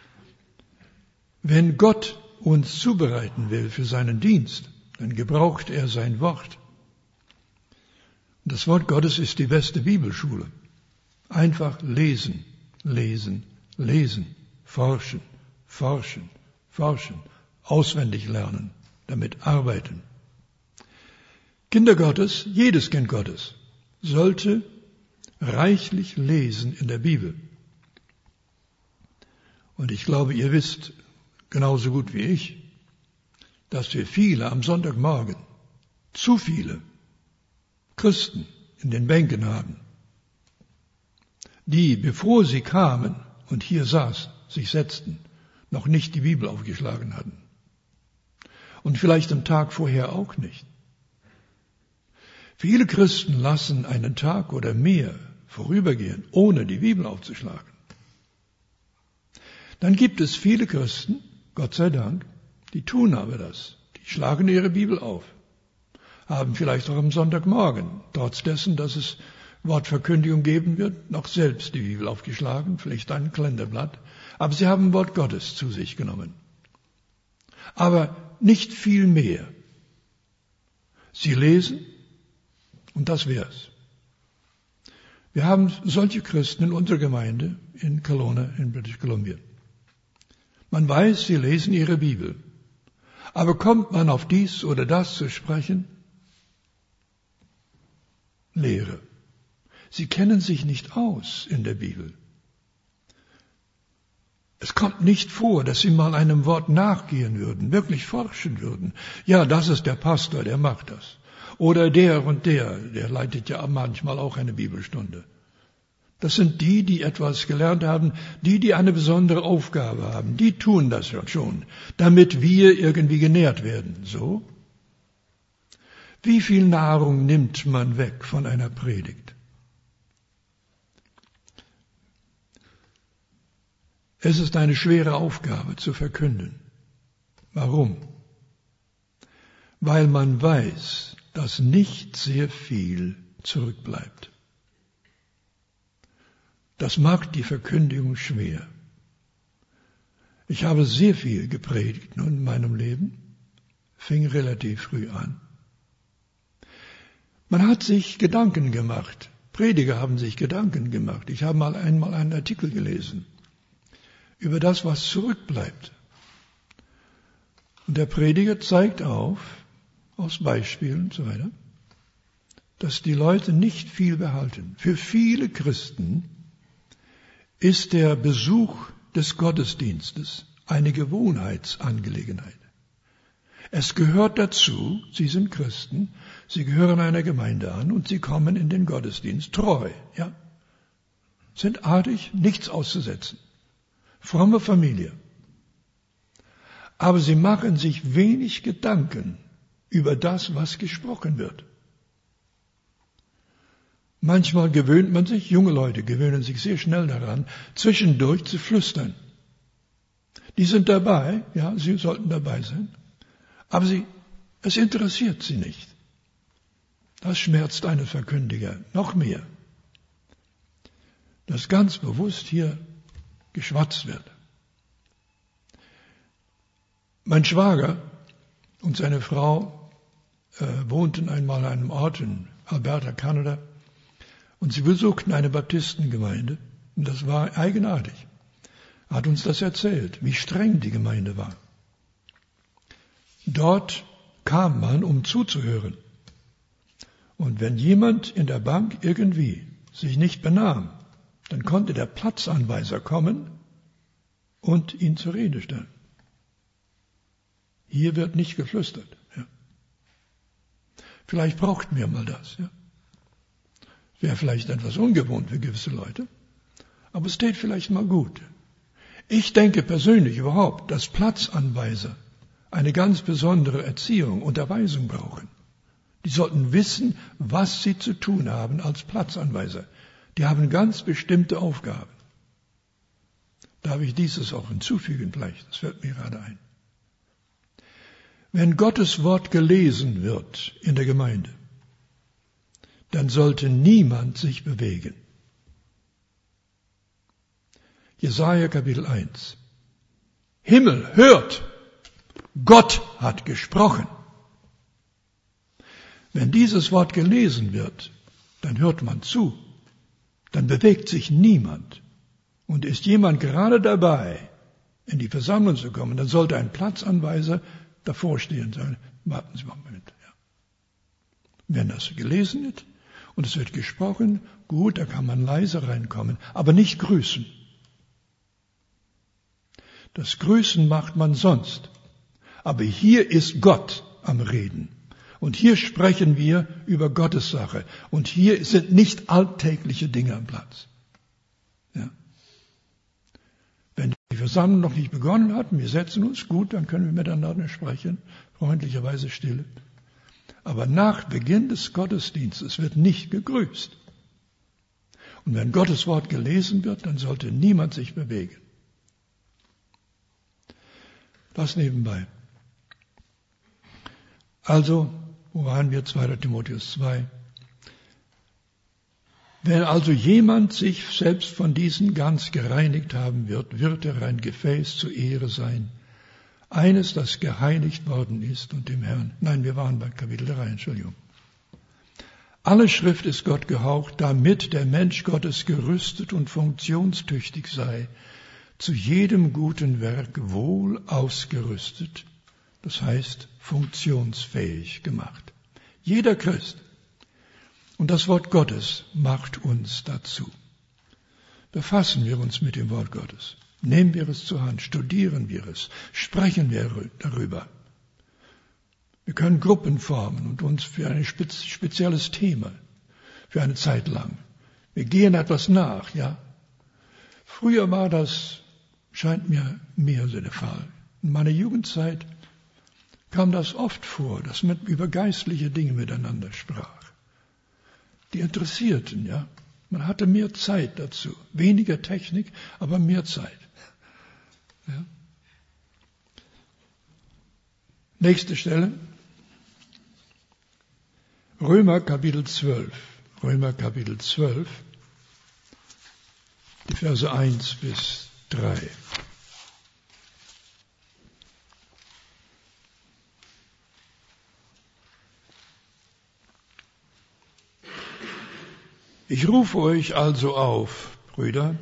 Wenn Gott uns zubereiten will für seinen Dienst, dann gebraucht er sein Wort. Und das Wort Gottes ist die beste Bibelschule. Einfach lesen, lesen, lesen, forschen, forschen, forschen, auswendig lernen, damit arbeiten. Kinder Gottes, jedes Kind Gottes, sollte reichlich lesen in der Bibel. Und ich glaube, ihr wisst genauso gut wie ich, dass wir viele am Sonntagmorgen, zu viele Christen in den Bänken haben, die, bevor sie kamen und hier saßen, sich setzten, noch nicht die Bibel aufgeschlagen hatten. Und vielleicht am Tag vorher auch nicht. Viele Christen lassen einen Tag oder mehr vorübergehen, ohne die Bibel aufzuschlagen. Dann gibt es viele Christen, Gott sei Dank, die tun aber das. Die schlagen ihre Bibel auf, haben vielleicht auch am Sonntagmorgen, trotz dessen, dass es Wortverkündigung geben wird, noch selbst die Bibel aufgeschlagen, vielleicht ein Kalenderblatt, aber sie haben Wort Gottes zu sich genommen. Aber nicht viel mehr. Sie lesen und das wär's. Wir haben solche Christen in unserer Gemeinde in Kelowna in British Columbia. Man weiß, sie lesen ihre Bibel. Aber kommt man auf dies oder das zu sprechen? Lehre. Sie kennen sich nicht aus in der Bibel. Es kommt nicht vor, dass sie mal einem Wort nachgehen würden, wirklich forschen würden. Ja, das ist der Pastor, der macht das. Oder der und der, der leitet ja manchmal auch eine Bibelstunde. Das sind die, die etwas gelernt haben, die, die eine besondere Aufgabe haben. Die tun das schon, damit wir irgendwie genährt werden. So? Wie viel Nahrung nimmt man weg von einer Predigt? Es ist eine schwere Aufgabe zu verkünden. Warum? Weil man weiß, dass nicht sehr viel zurückbleibt. Das macht die Verkündigung schwer. Ich habe sehr viel gepredigt nun in meinem Leben, fing relativ früh an. Man hat sich Gedanken gemacht. Prediger haben sich Gedanken gemacht. Ich habe mal einmal einen Artikel gelesen über das, was zurückbleibt. Und der Prediger zeigt auf, aus Beispielen und so weiter, dass die Leute nicht viel behalten. Für viele Christen ist der Besuch des Gottesdienstes eine Gewohnheitsangelegenheit. Es gehört dazu, sie sind Christen, sie gehören einer Gemeinde an und sie kommen in den Gottesdienst treu, ja. sind artig, nichts auszusetzen. Fromme Familie. Aber sie machen sich wenig Gedanken über das, was gesprochen wird. Manchmal gewöhnt man sich, junge Leute gewöhnen sich sehr schnell daran, zwischendurch zu flüstern. Die sind dabei, ja, sie sollten dabei sein, aber sie, es interessiert sie nicht. Das schmerzt einen Verkündiger noch mehr, dass ganz bewusst hier geschwatzt wird. Mein Schwager und seine Frau äh, wohnten einmal an einem Ort in Alberta, Kanada, und sie besuchten eine Baptistengemeinde, und das war eigenartig. Er hat uns das erzählt, wie streng die Gemeinde war. Dort kam man, um zuzuhören. Und wenn jemand in der Bank irgendwie sich nicht benahm, dann konnte der Platzanweiser kommen und ihn zur Rede stellen. Hier wird nicht geflüstert. Ja. Vielleicht brauchten wir mal das. Ja. Wäre vielleicht etwas ungewohnt für gewisse Leute, aber es steht vielleicht mal gut. Ich denke persönlich überhaupt, dass Platzanweiser eine ganz besondere Erziehung, Unterweisung brauchen. Die sollten wissen, was sie zu tun haben als Platzanweiser. Die haben ganz bestimmte Aufgaben. Darf ich dieses auch hinzufügen vielleicht? Das fällt mir gerade ein. Wenn Gottes Wort gelesen wird in der Gemeinde, dann sollte niemand sich bewegen. Jesaja Kapitel eins. Himmel, hört! Gott hat gesprochen. Wenn dieses Wort gelesen wird, dann hört man zu. Dann bewegt sich niemand. Und ist jemand gerade dabei, in die Versammlung zu kommen, dann sollte ein Platzanweiser davor stehen und sagen, warten Sie mal einen Moment. Ja. Wenn das gelesen wird und es wird gesprochen, gut, da kann man leise reinkommen, aber nicht grüßen. Das Grüßen macht man sonst. Aber hier ist Gott am Reden. Und hier sprechen wir über Gottes Sache. Und hier sind nicht alltägliche Dinge am Platz. Ja. Wenn die Versammlung noch nicht begonnen hat, wir setzen uns gut, dann können wir miteinander sprechen, freundlicherweise stille. Aber nach Beginn des Gottesdienstes wird nicht gegrüßt. Und wenn Gottes Wort gelesen wird, dann sollte niemand sich bewegen. Das nebenbei. Also, wo waren wir? zweiter Timotheus zwei. Wenn also jemand sich selbst von diesen ganz gereinigt haben wird, wird er ein Gefäß zur Ehre sein. Eines, das geheiligt worden ist und dem Herrn. Nein, wir waren bei Kapitel drei, Entschuldigung. Alle Schrift ist Gott gehaucht, damit der Mensch Gottes gerüstet und funktionstüchtig sei, zu jedem guten Werk wohl ausgerüstet, das heißt funktionsfähig gemacht. Jeder Christ. Und das Wort Gottes macht uns dazu. Befassen wir uns mit dem Wort Gottes. Nehmen wir es zur Hand, studieren wir es, sprechen wir darüber. Wir können Gruppen formen und uns für ein spezielles Thema, für eine Zeit lang. Wir gehen etwas nach, ja. Früher war das, scheint mir mehr so der Fall. In meiner Jugendzeit kam das oft vor, dass man über geistliche Dinge miteinander sprach. Die interessierten, ja. Man hatte mehr Zeit dazu. Weniger Technik, aber mehr Zeit. Ja. Nächste Stelle. Römer Kapitel zwölf. Römer Kapitel zwölf. Die Verse eins bis drei. Ich rufe euch also auf, Brüder,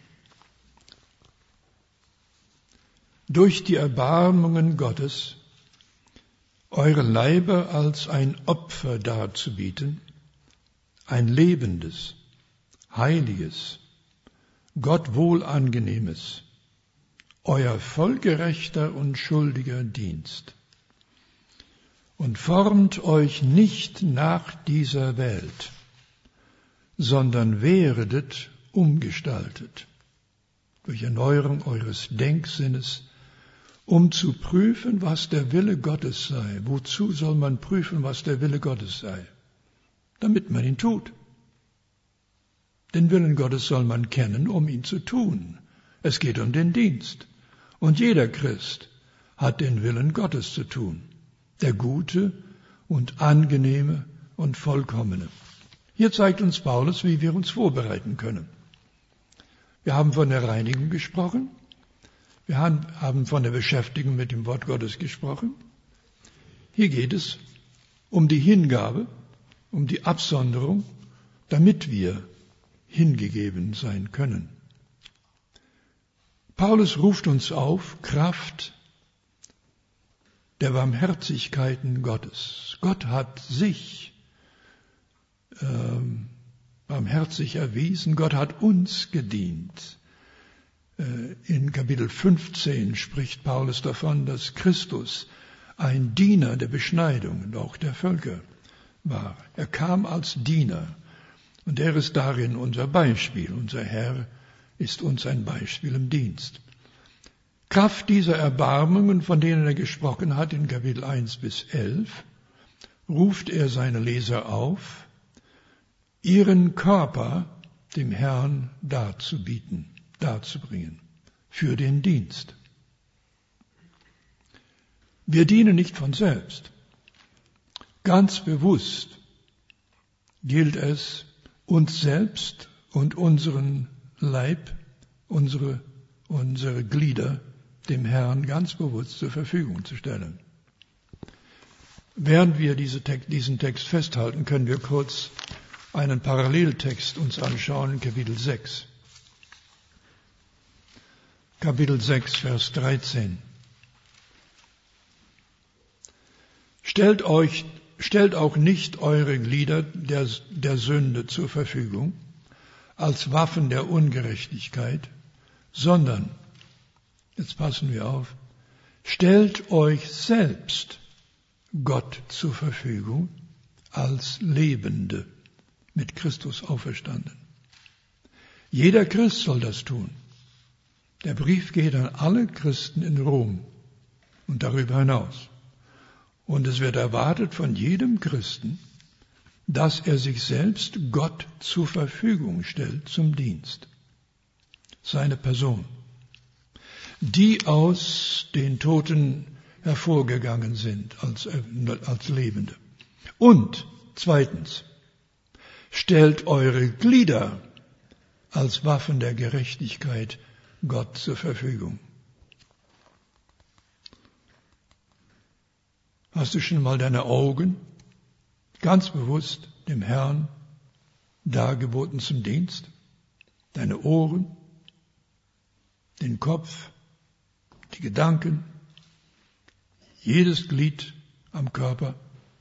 durch die Erbarmungen Gottes, eure Leiber als ein Opfer darzubieten, ein lebendes, heiliges, Gott wohlangenehmes, euer vollgerechter und schuldiger Dienst. Und formt euch nicht nach dieser Welt, sondern werdet umgestaltet, durch Erneuerung eures Denksinnes, um zu prüfen, was der Wille Gottes sei. Wozu soll man prüfen, was der Wille Gottes sei? Damit man ihn tut. Den Willen Gottes soll man kennen, um ihn zu tun. Es geht um den Dienst. Und jeder Christ hat den Willen Gottes zu tun. Der gute und angenehme und vollkommene. Hier zeigt uns Paulus, wie wir uns vorbereiten können. Wir haben von der Reinigung gesprochen. Wir haben von der Beschäftigung mit dem Wort Gottes gesprochen. Hier geht es um die Hingabe, um die Absonderung, damit wir hingegeben sein können. Paulus ruft uns auf, Kraft der Barmherzigkeiten Gottes. Gott hat sich ähm, barmherzig erwiesen, Gott hat uns gedient. Äh, in Kapitel fünfzehn spricht Paulus davon, dass Christus ein Diener der Beschneidung und auch der Völker war. Er kam als Diener und er ist darin unser Beispiel. Unser Herr ist uns ein Beispiel im Dienst. Kraft dieser Erbarmungen, von denen er gesprochen hat in Kapitel eins bis elf, ruft er seine Leser auf, ihren Körper dem Herrn darzubieten, darzubringen, für den Dienst. Wir dienen nicht von selbst. Ganz bewusst gilt es, uns selbst und unseren Leib, unsere, unsere Glieder dem Herrn ganz bewusst zur Verfügung zu stellen. Während wir diese, diesen Text festhalten, können wir kurz einen Paralleltext uns anschauen in Kapitel sechs. Kapitel sechs, Vers dreizehn. Stellt euch, stellt auch nicht eure Glieder der, der Sünde zur Verfügung, als Waffen der Ungerechtigkeit, sondern, jetzt passen wir auf, stellt euch selbst Gott zur Verfügung als Lebende, mit Christus auferstanden. Jeder Christ soll das tun. Der Brief geht an alle Christen in Rom und darüber hinaus. Und es wird erwartet von jedem Christen, dass er sich selbst Gott zur Verfügung stellt zum Dienst. Seine Person, die aus den Toten hervorgegangen sind als, als Lebende. Und zweitens, stellt eure Glieder als Waffen der Gerechtigkeit Gott zur Verfügung. Hast du schon mal deine Augen ganz bewusst dem Herrn dargeboten zum Dienst? Deine Ohren, den Kopf, die Gedanken, jedes Glied am Körper.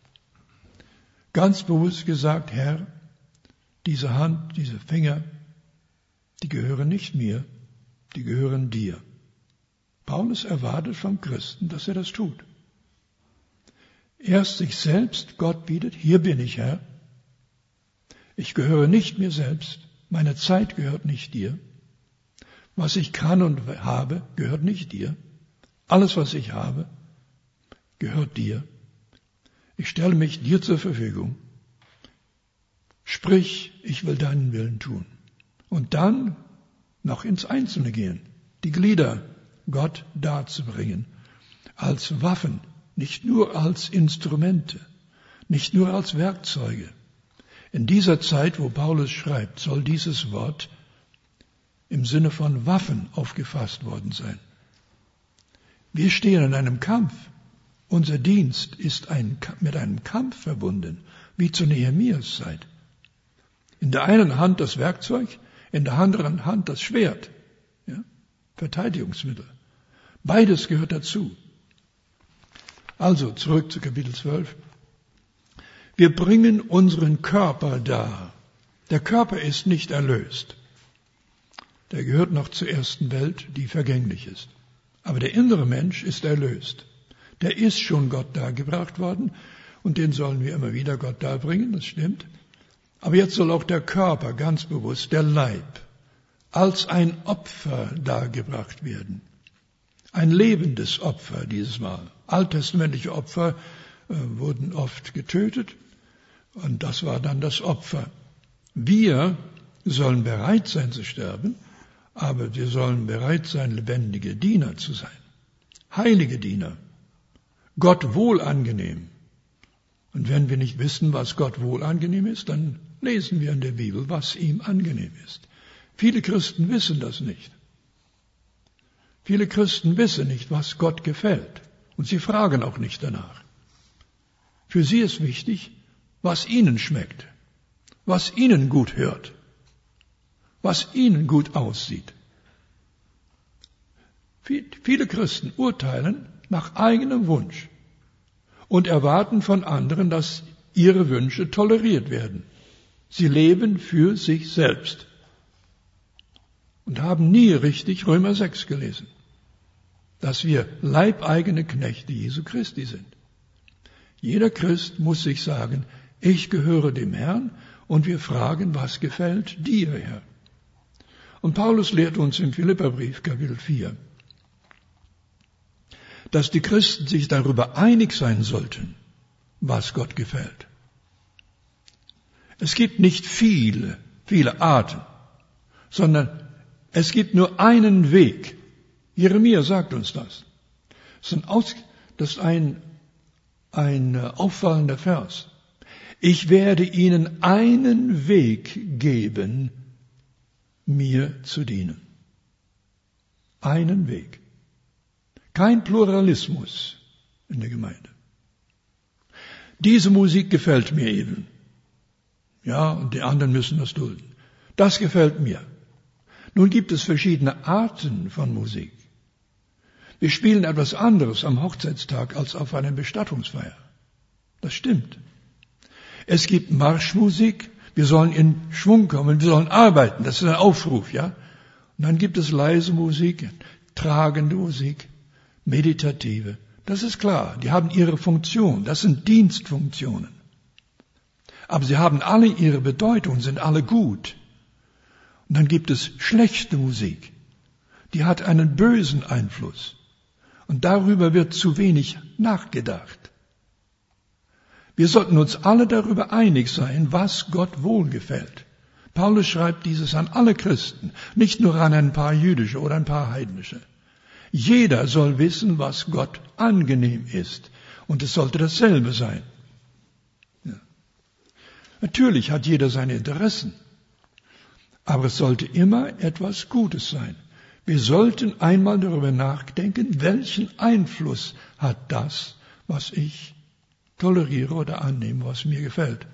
Ganz bewusst gesagt, Herr, diese Hand, diese Finger, die gehören nicht mir, die gehören dir. Paulus erwartet vom Christen, dass er das tut. Erst sich selbst Gott bietet, hier bin ich, Herr. Ich gehöre nicht mir selbst, meine Zeit gehört nicht dir. Was ich kann und habe, gehört nicht dir. Alles, was ich habe, gehört dir. Ich stelle mich dir zur Verfügung. Sprich, ich will deinen Willen tun. Und dann noch ins Einzelne gehen, die Glieder Gott darzubringen, als Waffen, nicht nur als Instrumente, nicht nur als Werkzeuge. In dieser Zeit, wo Paulus schreibt, soll dieses Wort im Sinne von Waffen aufgefasst worden sein. Wir stehen in einem Kampf. Unser Dienst ist ein, mit einem Kampf verbunden, wie zu Nehemias Zeit. In der einen Hand das Werkzeug, in der anderen Hand das Schwert, ja, Verteidigungsmittel. Beides gehört dazu. Also zurück zu Kapitel zwölf. Wir bringen unseren Körper dar. Der Körper ist nicht erlöst. Der gehört noch zur ersten Welt, die vergänglich ist. Aber der innere Mensch ist erlöst. Der ist schon Gott dargebracht worden und den sollen wir immer wieder Gott darbringen, das stimmt. Aber jetzt soll auch der Körper ganz bewusst, der Leib, als ein Opfer dargebracht werden. Ein lebendes Opfer dieses Mal. Alttestamentliche Opfer äh, wurden oft getötet und das war dann das Opfer. Wir sollen bereit sein zu sterben, aber wir sollen bereit sein, lebendige Diener zu sein. Heilige Diener. Gott wohlangenehm. Und wenn wir nicht wissen, was Gott wohlangenehm ist, dann lesen wir in der Bibel, was ihm angenehm ist. Viele Christen wissen das nicht. Viele Christen wissen nicht, was Gott gefällt. Und sie fragen auch nicht danach. Für sie ist wichtig, was ihnen schmeckt, was ihnen gut hört, was ihnen gut aussieht. Viele Christen urteilen nach eigenem Wunsch und erwarten von anderen, dass ihre Wünsche toleriert werden. Sie leben für sich selbst und haben nie richtig Römer sechs gelesen, dass wir leibeigene Knechte Jesu Christi sind. Jeder Christ muss sich sagen, ich gehöre dem Herrn und wir fragen, was gefällt dir, Herr? Und Paulus lehrt uns im Philipperbrief, Kapitel vier, dass die Christen sich darüber einig sein sollten, was Gott gefällt. Es gibt nicht viele, viele Arten, sondern es gibt nur einen Weg. Jeremia sagt uns das. Das ist ein, Aus, das ist ein, ein auffallender Vers. Ich werde ihnen einen Weg geben, mir zu dienen. Einen Weg. Kein Pluralismus in der Gemeinde. Diese Musik gefällt mir eben. Ja, und die anderen müssen das dulden. Das gefällt mir. Nun gibt es verschiedene Arten von Musik. Wir spielen etwas anderes am Hochzeitstag als auf einer Bestattungsfeier. Das stimmt. Es gibt Marschmusik, wir sollen in Schwung kommen, wir sollen arbeiten, das ist ein Aufruf, ja. Und dann gibt es leise Musik, tragende Musik, meditative. Das ist klar, die haben ihre Funktion, das sind Dienstfunktionen. Aber sie haben alle ihre Bedeutung, sind alle gut. Und dann gibt es schlechte Musik, die hat einen bösen Einfluss. Und darüber wird zu wenig nachgedacht. Wir sollten uns alle darüber einig sein, was Gott wohlgefällt. Paulus schreibt dieses an alle Christen, nicht nur an ein paar jüdische oder ein paar heidnische. Jeder soll wissen, was Gott angenehm ist. Und es sollte dasselbe sein. Ja. Natürlich hat jeder seine Interessen. Aber es sollte immer etwas Gutes sein. Wir sollten einmal darüber nachdenken, welchen Einfluss hat das, was ich toleriere oder annehme, was mir gefällt.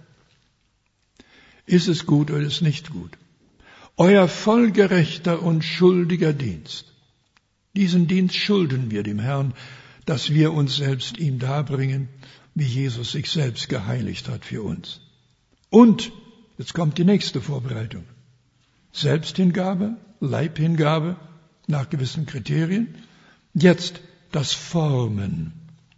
Ist es gut oder ist es nicht gut? Euer vollgerechter und schuldiger Dienst. Diesen Dienst schulden wir dem Herrn, dass wir uns selbst ihm darbringen, wie Jesus sich selbst geheiligt hat für uns. Und, jetzt kommt die nächste Vorbereitung. Selbsthingabe, Leibhingabe, nach gewissen Kriterien. Jetzt das Formen.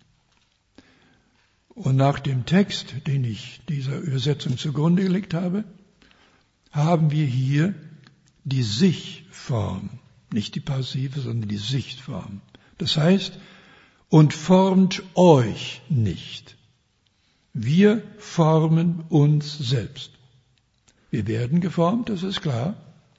Und nach dem Text, den ich dieser Übersetzung zugrunde gelegt habe, haben wir hier die Sichform. Nicht die passive, sondern die Sichtform. Das heißt, und formt euch nicht. Wir formen uns selbst. Wir werden geformt, das ist klar.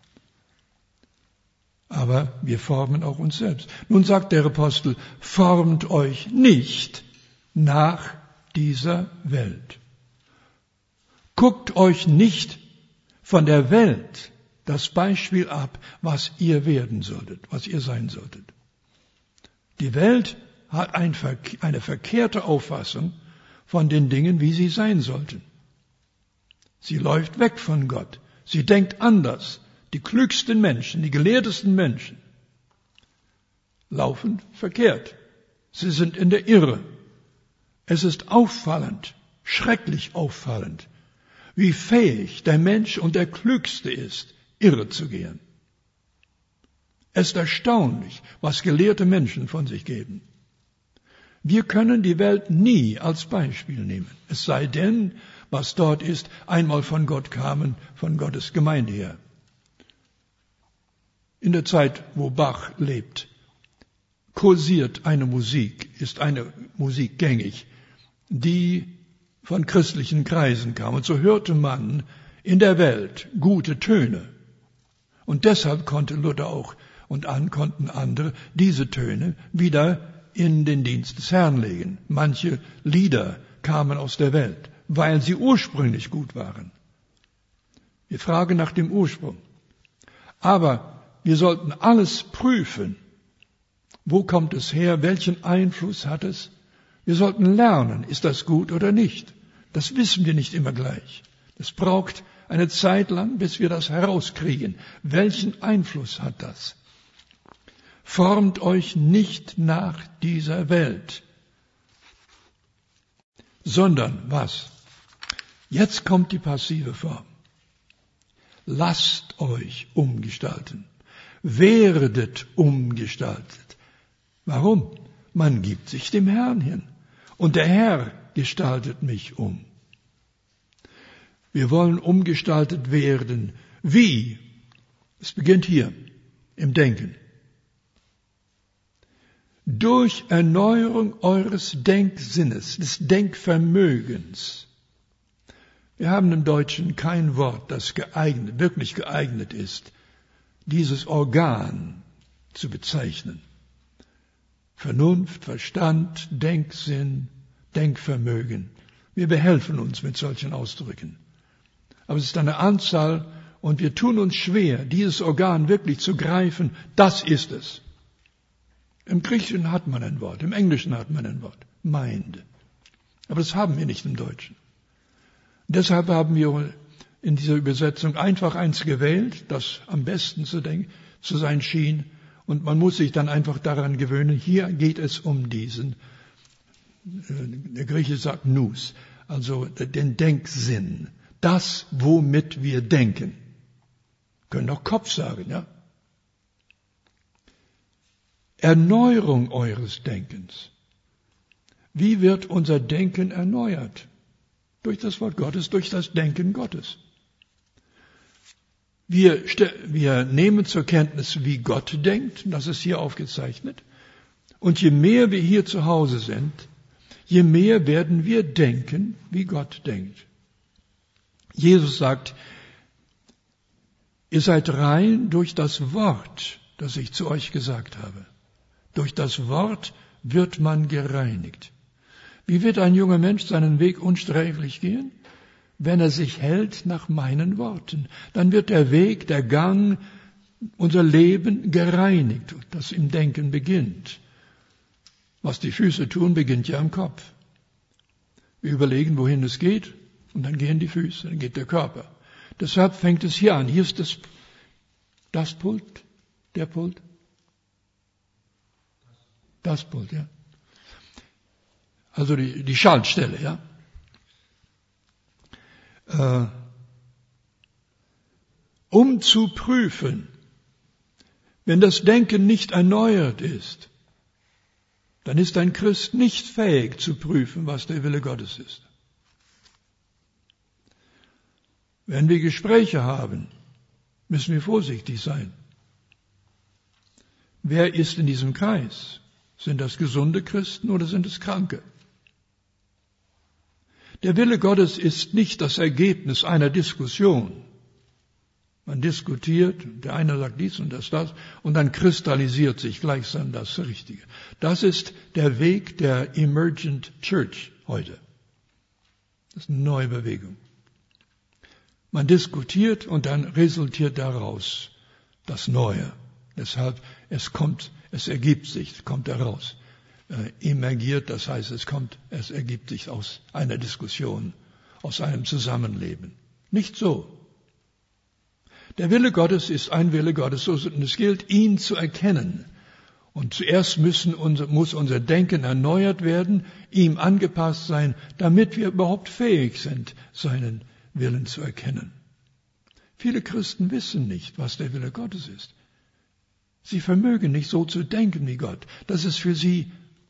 Aber wir formen auch uns selbst. Nun sagt der Apostel, formt euch nicht nach dieser Welt. Guckt euch nicht von der Welt das Beispiel ab, was ihr werden solltet, was ihr sein solltet. Die Welt hat ein, eine verkehrte Auffassung von den Dingen, wie sie sein sollten. Sie läuft weg von Gott. Sie denkt anders. Die klügsten Menschen, die gelehrtesten Menschen laufen verkehrt. Sie sind in der Irre. Es ist auffallend, schrecklich auffallend, wie fähig der Mensch und der Klügste ist, irre zu gehen. Es ist erstaunlich, was gelehrte Menschen von sich geben. Wir können die Welt nie als Beispiel nehmen, es sei denn, was dort ist, einmal von Gott kamen, von Gottes Gemeinde her. In der Zeit, wo Bach lebt, kursiert eine Musik, ist eine Musik gängig, die von christlichen Kreisen kam. Und so hörte man in der Welt gute Töne. Und deshalb konnte Luther auch und an konnten andere diese Töne wieder in den Dienst des Herrn legen. Manche Lieder kamen aus der Welt, weil sie ursprünglich gut waren. Wir fragen nach dem Ursprung. Aber wir sollten alles prüfen. Wo kommt es her? Welchen Einfluss hat es? Wir sollten lernen, ist das gut oder nicht? Das wissen wir nicht immer gleich. Es braucht eine Zeit lang, bis wir das herauskriegen. Welchen Einfluss hat das? Formt euch nicht nach dieser Welt, sondern was? Jetzt kommt die passive Form. Lasst euch umgestalten. Werdet umgestaltet. Warum? Man gibt sich dem Herrn hin. Und der Herr gestaltet mich um. Wir wollen umgestaltet werden. Wie? Es beginnt hier, im Denken. Durch Erneuerung eures Denksinnes, des Denkvermögens. Wir haben im Deutschen kein Wort, das geeignet, wirklich geeignet ist, dieses Organ zu bezeichnen. Vernunft, Verstand, Denksinn, Denkvermögen. Wir behelfen uns mit solchen Ausdrücken. Aber es ist eine Anzahl und wir tun uns schwer, dieses Organ wirklich zu greifen. Das ist es. Im Griechischen hat man ein Wort, im Englischen hat man ein Wort. Mind. Aber das haben wir nicht im Deutschen. Deshalb haben wir in dieser Übersetzung einfach eins gewählt, das am besten zu, denken, zu sein schien. Und man muss sich dann einfach daran gewöhnen, hier geht es um diesen, der Grieche sagt nous, also den Denksinn. Das, womit wir denken. Können auch Kopf sagen, ja? Erneuerung eures Denkens. Wie wird unser Denken erneuert? Durch das Wort Gottes, durch das Denken Gottes. Wir, wir nehmen zur Kenntnis, wie Gott denkt, das ist hier aufgezeichnet. Und je mehr wir hier zu Hause sind, je mehr werden wir denken, wie Gott denkt. Jesus sagt, ihr seid rein durch das Wort, das ich zu euch gesagt habe. Durch das Wort wird man gereinigt. Wie wird ein junger Mensch seinen Weg unsträflich gehen? Wenn er sich hält nach meinen Worten. Dann wird der Weg, der Gang, unser Leben gereinigt, das im Denken beginnt. Was die Füße tun, beginnt ja im Kopf. Wir überlegen, wohin es geht, und dann gehen die Füße, dann geht der Körper. Deshalb fängt es hier an. Hier ist das, das Pult, der Pult. Das Pult, ja. Also die, die Schaltstelle, ja. Äh, um zu prüfen, wenn das Denken nicht erneuert ist, dann ist ein Christ nicht fähig zu prüfen, was der Wille Gottes ist. Wenn wir Gespräche haben, müssen wir vorsichtig sein. Wer ist in diesem Kreis? Sind das gesunde Christen oder sind es Kranke? Der Wille Gottes ist nicht das Ergebnis einer Diskussion. Man diskutiert, der eine sagt dies und das, das, und dann kristallisiert sich gleichsam das Richtige. Das ist der Weg der Emergent Church heute. Das ist eine neue Bewegung. Man diskutiert und dann resultiert daraus das Neue. Deshalb, es kommt, es ergibt sich, es kommt heraus. Äh, emergiert, das heißt, es kommt, es ergibt sich aus einer Diskussion, aus einem Zusammenleben. Nicht so. Der Wille Gottes ist ein Wille Gottes, und es gilt, ihn zu erkennen. Und zuerst müssen unser, muss unser Denken erneuert werden, ihm angepasst sein, damit wir überhaupt fähig sind, seinen Willen zu erkennen. Viele Christen wissen nicht, was der Wille Gottes ist. Sie vermögen nicht so zu denken wie Gott. Das ist für sie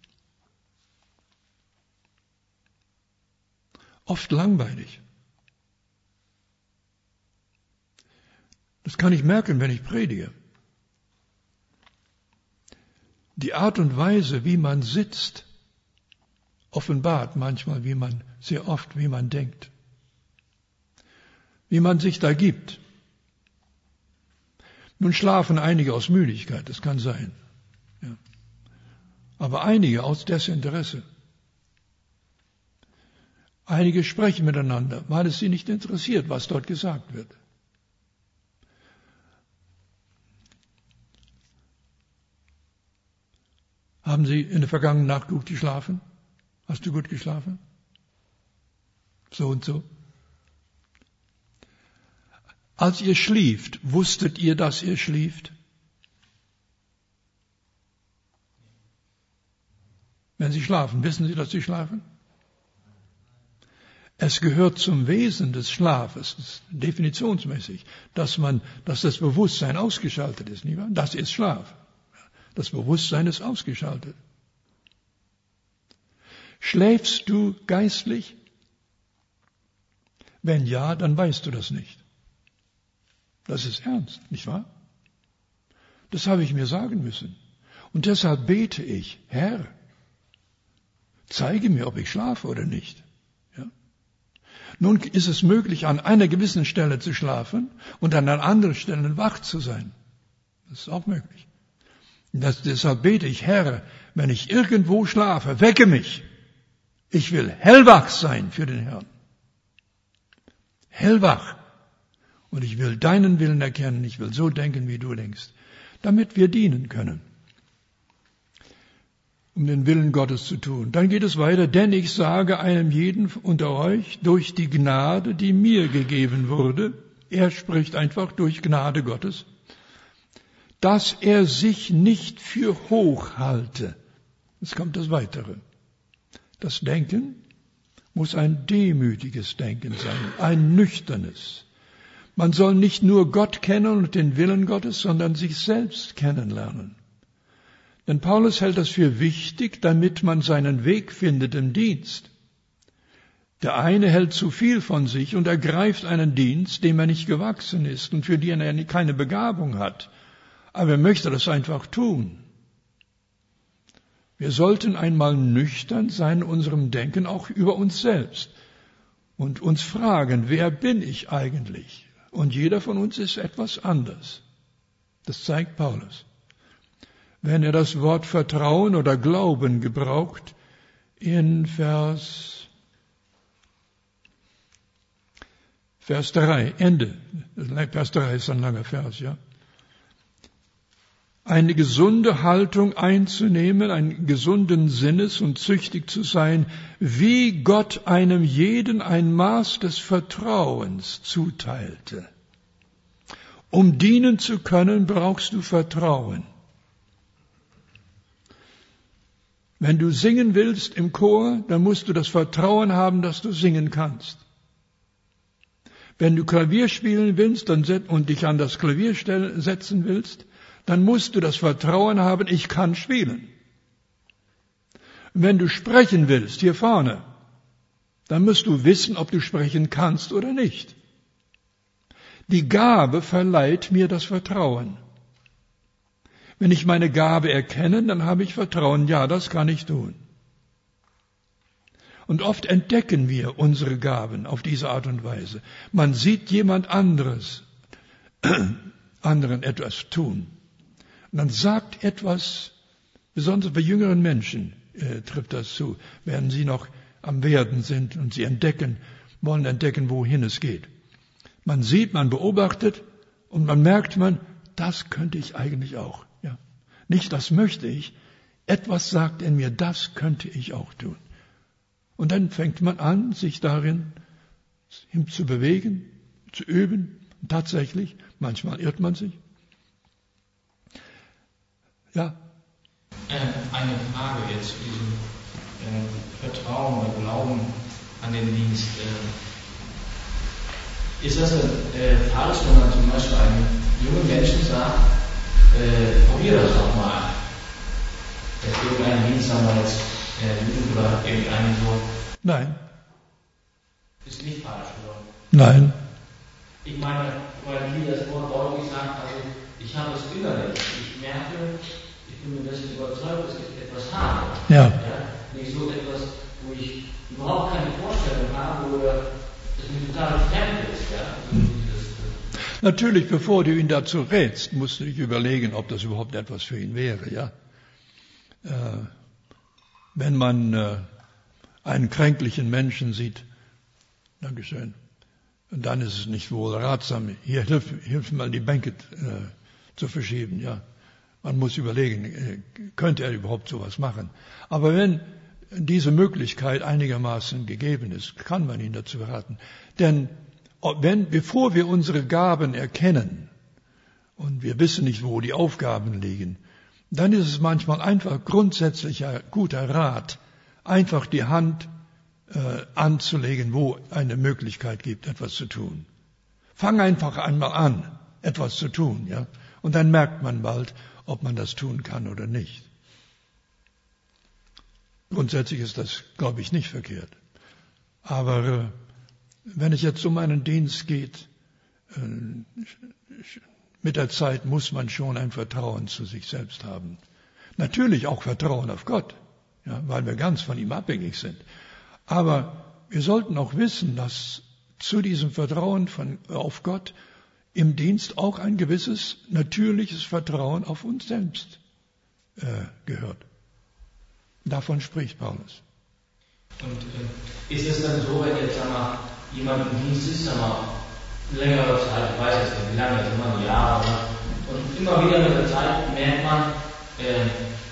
oft langweilig. Das kann ich merken, wenn ich predige. Die Art und Weise, wie man sitzt, offenbart manchmal, wie man, sehr oft, wie man denkt. Wie man sich da gibt. Nun schlafen einige aus Müdigkeit, das kann sein. Ja. Aber einige aus Desinteresse. Einige sprechen miteinander, weil es sie nicht interessiert, was dort gesagt wird. Haben Sie in der vergangenen Nacht gut geschlafen? Hast du gut geschlafen? So und so. Als ihr schlieft, wusstet ihr, dass ihr schlieft? Wenn Sie schlafen, wissen Sie, dass Sie schlafen? Es gehört zum Wesen des Schlafes, definitionsmäßig, dass man, dass das Bewusstsein ausgeschaltet ist, nicht wahr? Das ist Schlaf. Das Bewusstsein ist ausgeschaltet. Schläfst du geistlich? Wenn ja, dann weißt du das nicht. Das ist ernst, nicht wahr? Das habe ich mir sagen müssen. Und deshalb bete ich, Herr, zeige mir, ob ich schlafe oder nicht. Ja? Nun ist es möglich, an einer gewissen Stelle zu schlafen und an einer anderen Stelle wach zu sein. Das ist auch möglich. Das, deshalb bete ich, Herr, wenn ich irgendwo schlafe, wecke mich. Ich will hellwach sein für den Herrn. Hellwach. Und ich will deinen Willen erkennen. Ich will so denken, wie du denkst. Damit wir dienen können. Um den Willen Gottes zu tun. Dann geht es weiter. Denn ich sage einem jeden unter euch, durch die Gnade, die mir gegeben wurde, er spricht einfach durch Gnade Gottes, dass er sich nicht für hoch halte. Jetzt kommt das Weitere. Das Denken muss ein demütiges Denken sein, ein nüchternes. Man soll nicht nur Gott kennen und den Willen Gottes, sondern sich selbst kennenlernen. Denn Paulus hält das für wichtig, damit man seinen Weg findet im Dienst. Der eine hält zu viel von sich und ergreift einen Dienst, dem er nicht gewachsen ist und für den er keine Begabung hat. Aber er möchte das einfach tun. Wir sollten einmal nüchtern sein in unserem Denken, auch über uns selbst. Und uns fragen, wer bin ich eigentlich? Und jeder von uns ist etwas anders. Das zeigt Paulus. Wenn er das Wort Vertrauen oder Glauben gebraucht, in Vers, Vers drei, Ende. Vers drei ist ein langer Vers, ja. Eine gesunde Haltung einzunehmen, einen gesunden Sinnes und züchtig zu sein, wie Gott einem jeden ein Maß des Vertrauens zuteilte. Um dienen zu können, brauchst du Vertrauen. Wenn du singen willst im Chor, dann musst du das Vertrauen haben, dass du singen kannst. Wenn du Klavier spielen willst und dich an das Klavier setzen willst, dann musst du das Vertrauen haben, ich kann spielen. Wenn du sprechen willst, hier vorne, dann musst du wissen, ob du sprechen kannst oder nicht. Die Gabe verleiht mir das Vertrauen. Wenn ich meine Gabe erkenne, dann habe ich Vertrauen, ja, das kann ich tun. Und oft entdecken wir unsere Gaben auf diese Art und Weise. Man sieht jemand anderes, anderen etwas tun. Und dann sagt etwas, besonders bei jüngeren Menschen äh, trifft das zu, während sie noch am Werden sind und sie entdecken, wollen entdecken, wohin es geht. Man sieht, man beobachtet und man merkt man, das könnte ich eigentlich auch. Ja. Nicht, das möchte ich, etwas sagt in mir, das könnte ich auch tun. Und dann fängt man an, sich darin zu bewegen, zu üben. Und tatsächlich, manchmal irrt man sich. Ja. Eine Frage jetzt zu diesem äh, Vertrauen oder Glauben an den Dienst. Äh, ist das äh, falsch, wenn man zum Beispiel einem jungen Menschen sagt, äh, probier das doch mal. Jetzt irgendeinen Dienst haben wir jetzt äh, Jugend oder irgendeinen so. Nein. Ist nicht falsch, oder? Nein. Ich meine, weil hier das Wort deutlich sagt, also ich habe es innerlich. Ich merke, ich bin mir dessen überzeugt, dass ich etwas habe. Ja. Ja? Nicht so etwas, wo ich überhaupt keine Vorstellung habe oder das mir total fremd ist. Ja? Also dieses, äh Natürlich, bevor du ihn dazu rätst, musst du dich überlegen, ob das überhaupt etwas für ihn wäre. Ja? Äh, wenn man äh, einen kränklichen Menschen sieht, Dankeschön, und dann ist es nicht wohl ratsam, hier hilf, hilf mal die Bänke äh, zu verschieben. Ja, man muss überlegen, äh, könnte er überhaupt sowas machen? Aber wenn diese Möglichkeit einigermaßen gegeben ist, kann man ihn dazu raten. Denn wenn, bevor wir unsere Gaben erkennen und wir wissen nicht, wo die Aufgaben liegen, dann ist es manchmal einfach grundsätzlicher guter Rat, einfach die Hand äh, anzulegen, wo eine Möglichkeit gibt, etwas zu tun. Fang einfach einmal an, etwas zu tun, ja, und dann merkt man bald, ob man das tun kann oder nicht. Grundsätzlich ist das, glaube ich, nicht verkehrt. Aber äh, wenn es jetzt um einen Dienst geht, äh, mit der Zeit muss man schon ein Vertrauen zu sich selbst haben. Natürlich auch Vertrauen auf Gott, ja, weil wir ganz von ihm abhängig sind. Aber wir sollten auch wissen, dass zu diesem Vertrauen von, auf Gott im Dienst auch ein gewisses natürliches Vertrauen auf uns selbst äh, gehört. Davon spricht Paulus. Und äh, ist es dann so, wenn jetzt mal, jemand im Dienst ist, mal, längere Zeit, ich weiß jetzt nicht, wie lange, jetzt immer ein Jahr, oder? Und immer wieder mit der Zeit merkt man, äh,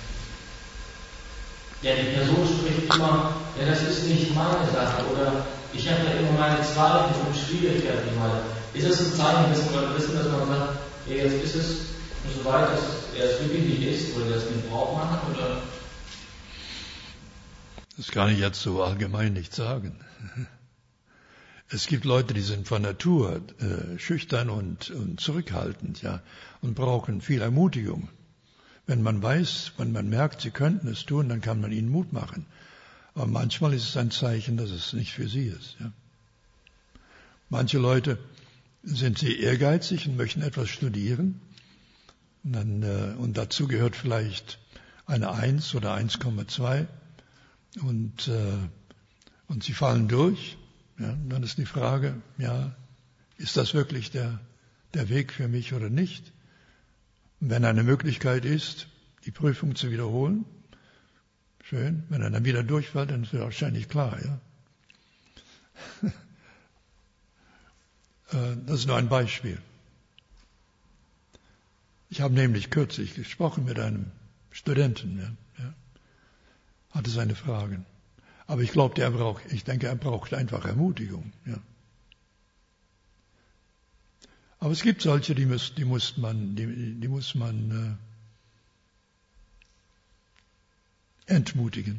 ja, die Person spricht immer, ja, das ist nicht meine Sache, oder ich habe ja immer meine Zweifel und Schwierigkeiten. Ist es ein Zeichen, dass man wissen, dass man sagt, ja, jetzt ist es so weit, dass er es wirklich nicht ist, oder das nicht braucht man, oder? Das kann ich jetzt so allgemein nicht sagen. Es gibt Leute, die sind von Natur äh, schüchtern und, und zurückhaltend, ja, und brauchen viel Ermutigung. Wenn man weiß, wenn man merkt, sie könnten es tun, dann kann man ihnen Mut machen. Aber manchmal ist es ein Zeichen, dass es nicht für sie ist. Ja. Manche Leute sind sehr ehrgeizig und möchten etwas studieren. Und, dann, äh, und dazu gehört vielleicht eine eins oder eins Komma zwei. Und, äh, und sie fallen durch. Ja, dann ist die Frage, ja, ist das wirklich der, der Weg für mich oder nicht? Und wenn eine Möglichkeit ist, die Prüfung zu wiederholen, schön. Wenn er dann wieder durchfällt, dann ist es wahrscheinlich klar, ja. Das ist nur ein Beispiel. Ich habe nämlich kürzlich gesprochen mit einem Studenten, ja, ja, hatte seine Fragen. Aber ich glaube, er braucht, ich denke, er braucht einfach Ermutigung, ja. Aber es gibt solche, die muss, die muss man, die, die muss man äh, entmutigen.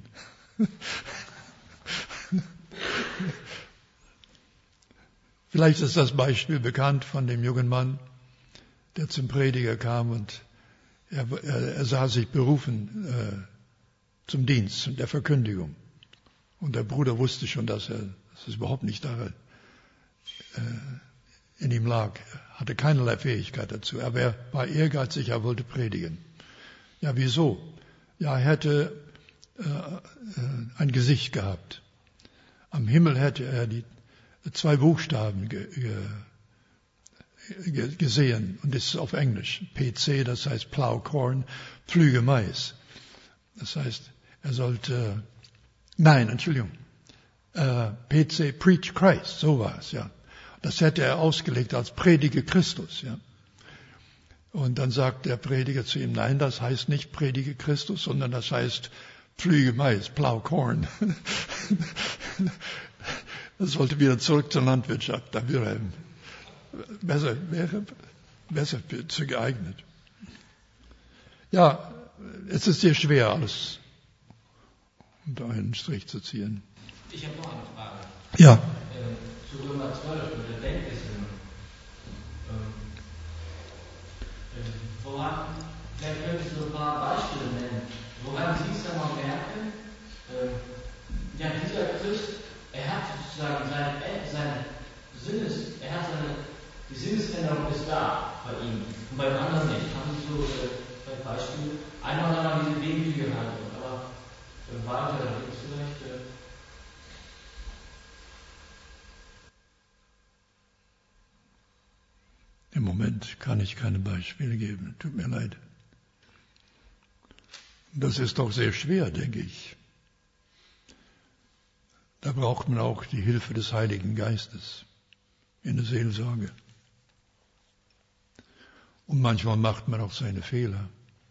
Vielleicht ist das Beispiel bekannt von dem jungen Mann, der zum Prediger kam und er, er, er sah sich berufen äh, zum Dienst und der Verkündigung. Und der Bruder wusste schon, dass er, dass es überhaupt nicht da äh, in ihm lag. Er hatte keinerlei Fähigkeit dazu. Er war, war ehrgeizig, er wollte predigen. Ja, wieso? Ja, er hätte äh, ein Gesicht gehabt. Am Himmel hätte er die zwei Buchstaben ge, ge, gesehen. Und das ist auf Englisch. P C, das heißt Plow Corn, Pflüge Mais. Das heißt, er sollte, nein, Entschuldigung, äh, P C, Preach Christ, so war es, ja. Das hätte er ausgelegt als Predige Christus, ja. Und dann sagt der Prediger zu ihm, nein, das heißt nicht Predige Christus, sondern das heißt Pflüge Mais, Plow Corn. Das sollte wieder zurück zur Landwirtschaft, da wäre er besser, wäre besser zu geeignet. Ja, es ist sehr schwer, alles unter einen Strich zu ziehen. Ich habe noch eine Frage. Ja. Ähm, zu Römer zwölf mit der Denkessinne. Ähm, ähm, woran, vielleicht könntest du ein paar Beispiele nennen, woran Sie es dann mal merken, ähm, ja, dieser Christ, er hat sozusagen seine, seine Sinnes, er hat seine, die Sinnesänderung ist da bei ihm und beim anderen nicht. Haben Sie so äh, ein Beispiel? einmal sagen wir diese demütige Haltung, aber weiter, da gibt es vielleicht. Äh, Im Moment kann ich keine Beispiele geben, tut mir leid. Das ist doch sehr schwer, denke ich. Da braucht man auch die Hilfe des Heiligen Geistes in der Seelsorge. Und manchmal macht man auch seine Fehler.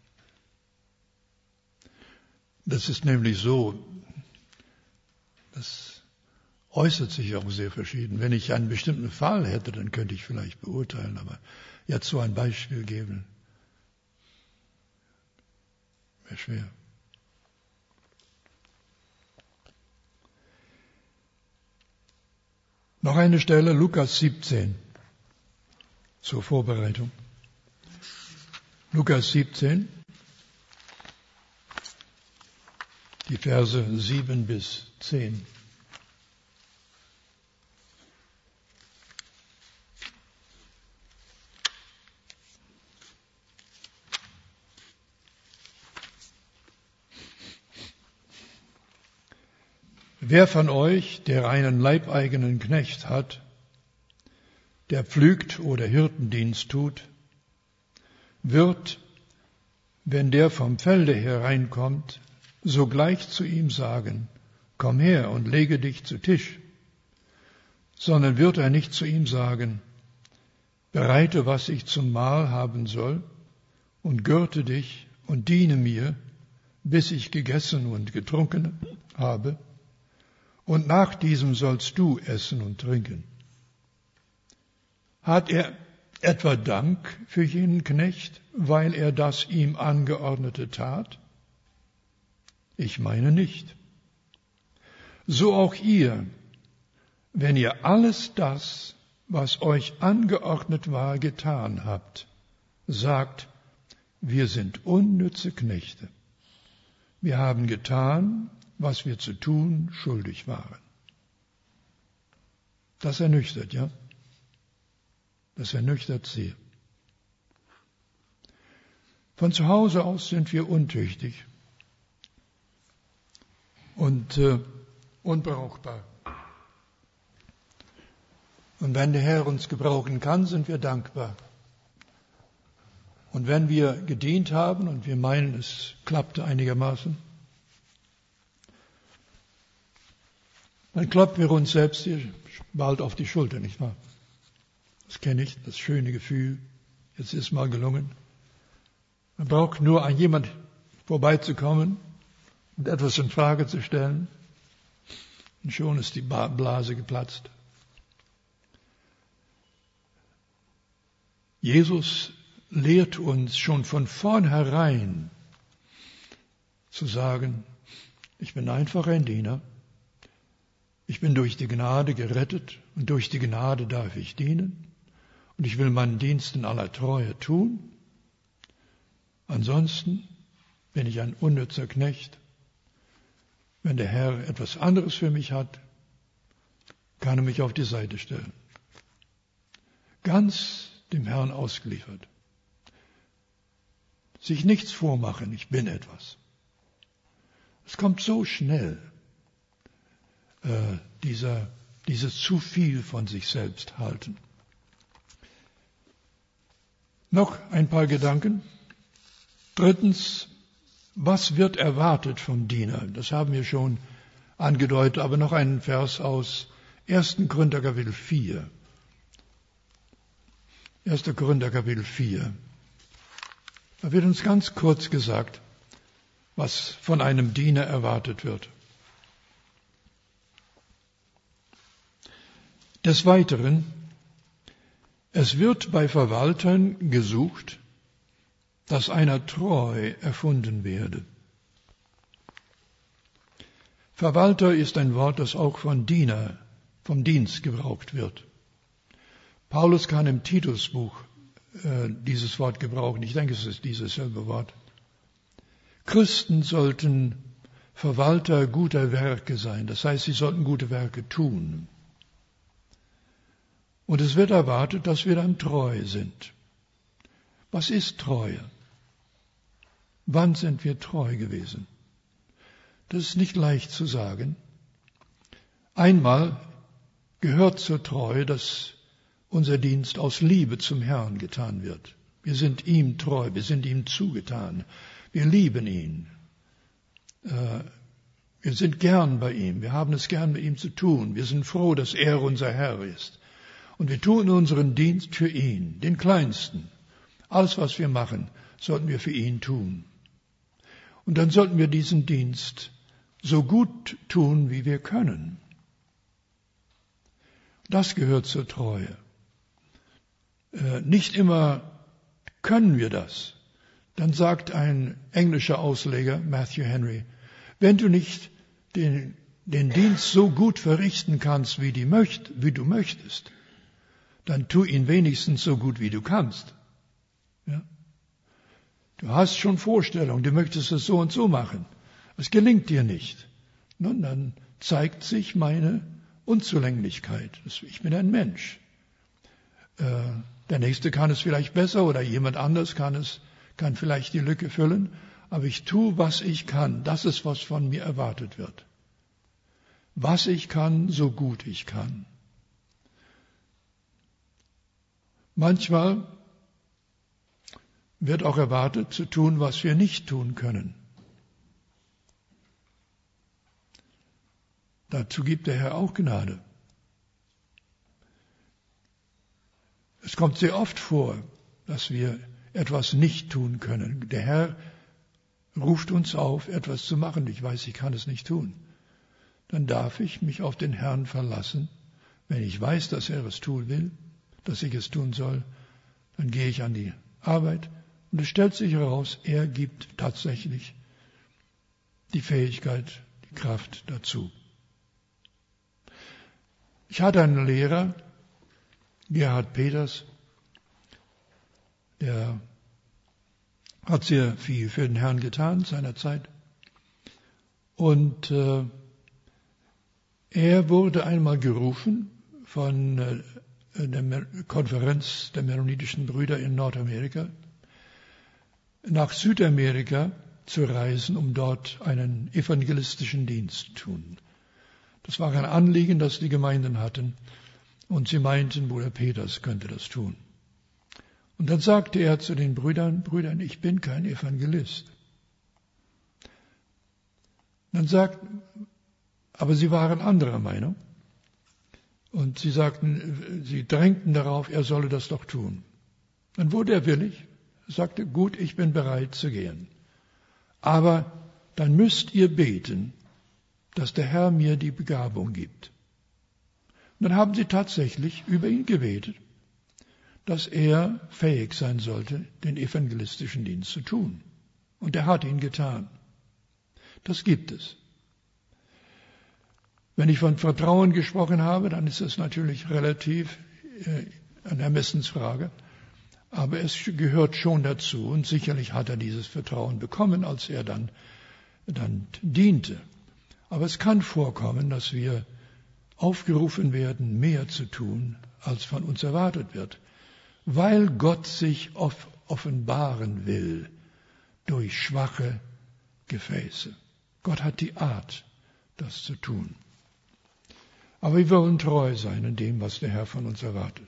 Das ist nämlich so, das äußert sich auch sehr verschieden. Wenn ich einen bestimmten Fall hätte, dann könnte ich vielleicht beurteilen, aber jetzt so ein Beispiel geben, wäre schwer. Noch eine Stelle, Lukas siebzehn, zur Vorbereitung. Lukas siebzehn, die Verse sieben bis zehn. Wer von euch, der einen leibeigenen Knecht hat, der pflügt oder Hirtendienst tut, wird, wenn der vom Felde hereinkommt, sogleich zu ihm sagen, komm her und lege dich zu Tisch, sondern wird er nicht zu ihm sagen, bereite, was ich zum Mahl haben soll, und gürte dich und diene mir, bis ich gegessen und getrunken habe, und nach diesem sollst du essen und trinken. Hat er etwa Dank für jenen Knecht, weil er das ihm angeordnete tat? Ich meine nicht. So auch ihr, wenn ihr alles das, was euch angeordnet war, getan habt, sagt, wir sind unnütze Knechte. Wir haben getan, was wir zu tun schuldig waren. Das ernüchtert, ja? Das ernüchtert sehr. Von zu Hause aus sind wir untüchtig und äh, unbrauchbar. Und wenn der Herr uns gebrauchen kann, sind wir dankbar. Und wenn wir gedient haben und wir meinen, es klappte einigermaßen, dann kloppen wir uns selbst bald auf die Schulter, nicht wahr? Das kenne ich, das schöne Gefühl, jetzt ist mal gelungen. Man braucht nur an jemand vorbeizukommen und etwas in Frage zu stellen, und schon ist die Blase geplatzt. Jesus lehrt uns schon von vornherein zu sagen, ich bin einfach ein Diener. Ich bin durch die Gnade gerettet und durch die Gnade darf ich dienen und ich will meinen Dienst in aller Treue tun. Ansonsten bin ich ein unnützer Knecht. Wenn der Herr etwas anderes für mich hat, kann er mich auf die Seite stellen. Ganz dem Herrn ausgeliefert. Sich nichts vormachen, ich bin etwas. Es kommt so schnell. Äh, dieser, dieses zu viel von sich selbst halten. Noch ein paar Gedanken. Drittens, was wird erwartet vom Diener? Das haben wir schon angedeutet, aber noch einen Vers aus erster Korinther Kapitel vier. erster Korinther Kapitel vier. Da wird uns ganz kurz gesagt, was von einem Diener erwartet wird. Des Weiteren, es wird bei Verwaltern gesucht, dass einer treu erfunden werde. Verwalter ist ein Wort, das auch von Diener, vom Dienst gebraucht wird. Paulus kann im Titusbuch äh, dieses Wort gebrauchen. Ich denke, es ist dieses selbe Wort. Christen sollten Verwalter guter Werke sein. Das heißt, sie sollten gute Werke tun. Und es wird erwartet, dass wir dann treu sind. Was ist Treue? Wann sind wir treu gewesen? Das ist nicht leicht zu sagen. Einmal gehört zur Treue, dass unser Dienst aus Liebe zum Herrn getan wird. Wir sind ihm treu, wir sind ihm zugetan, wir lieben ihn. Wir sind gern bei ihm, wir haben es gern mit ihm zu tun. Wir sind froh, dass er unser Herr ist. Und wir tun unseren Dienst für ihn, den Kleinsten. Alles, was wir machen, sollten wir für ihn tun. Und dann sollten wir diesen Dienst so gut tun, wie wir können. Das gehört zur Treue. Äh, nicht immer können wir das. Dann sagt ein englischer Ausleger, Matthew Henry, wenn du nicht den, den Dienst so gut verrichten kannst, wie, die möcht, wie du möchtest, dann tu ihn wenigstens so gut, wie du kannst. Ja? Du hast schon Vorstellungen, du möchtest es so und so machen. Es gelingt dir nicht. Nun, dann zeigt sich meine Unzulänglichkeit. Ich bin ein Mensch. Der Nächste kann es vielleicht besser oder jemand anders kann es, kann vielleicht die Lücke füllen. Aber ich tue, was ich kann. Das ist, was von mir erwartet wird. Was ich kann, so gut ich kann. Manchmal wird auch erwartet, zu tun, was wir nicht tun können. Dazu gibt der Herr auch Gnade. Es kommt sehr oft vor, dass wir etwas nicht tun können. Der Herr ruft uns auf, etwas zu machen. Ich weiß, ich kann es nicht tun. Dann darf ich mich auf den Herrn verlassen. Wenn ich weiß, dass er es tun will, dass ich es tun soll, dann gehe ich an die Arbeit und es stellt sich heraus, er gibt tatsächlich die Fähigkeit, die Kraft dazu. Ich hatte einen Lehrer, Gerhard Peters, der hat sehr viel für den Herrn getan seinerzeit. Und äh, er wurde einmal gerufen von äh, der Konferenz der Mennonitischen Brüder in Nordamerika, nach Südamerika zu reisen, um dort einen evangelistischen Dienst zu tun. Das war ein Anliegen, das die Gemeinden hatten. Und sie meinten, Bruder Peters könnte das tun. Und dann sagte er zu den Brüdern, Brüdern, ich bin kein Evangelist. Dann sagt, aber sie waren anderer Meinung. Und sie sagten, sie drängten darauf, er solle das doch tun. Dann wurde er willig, sagte, gut, ich bin bereit zu gehen. Aber dann müsst ihr beten, dass der Herr mir die Begabung gibt. Und dann haben sie tatsächlich über ihn gebetet, dass er fähig sein sollte, den evangelistischen Dienst zu tun. Und er hat ihn getan. Das gibt es. Wenn ich von Vertrauen gesprochen habe, dann ist das natürlich relativ äh, eine Ermessensfrage. Aber es gehört schon dazu. Und sicherlich hat er dieses Vertrauen bekommen, als er dann, dann diente. Aber es kann vorkommen, dass wir aufgerufen werden, mehr zu tun, als von uns erwartet wird. Weil Gott sich offenbaren will durch schwache Gefäße. Gott hat die Art, das zu tun. Aber wir wollen treu sein in dem, was der Herr von uns erwartet.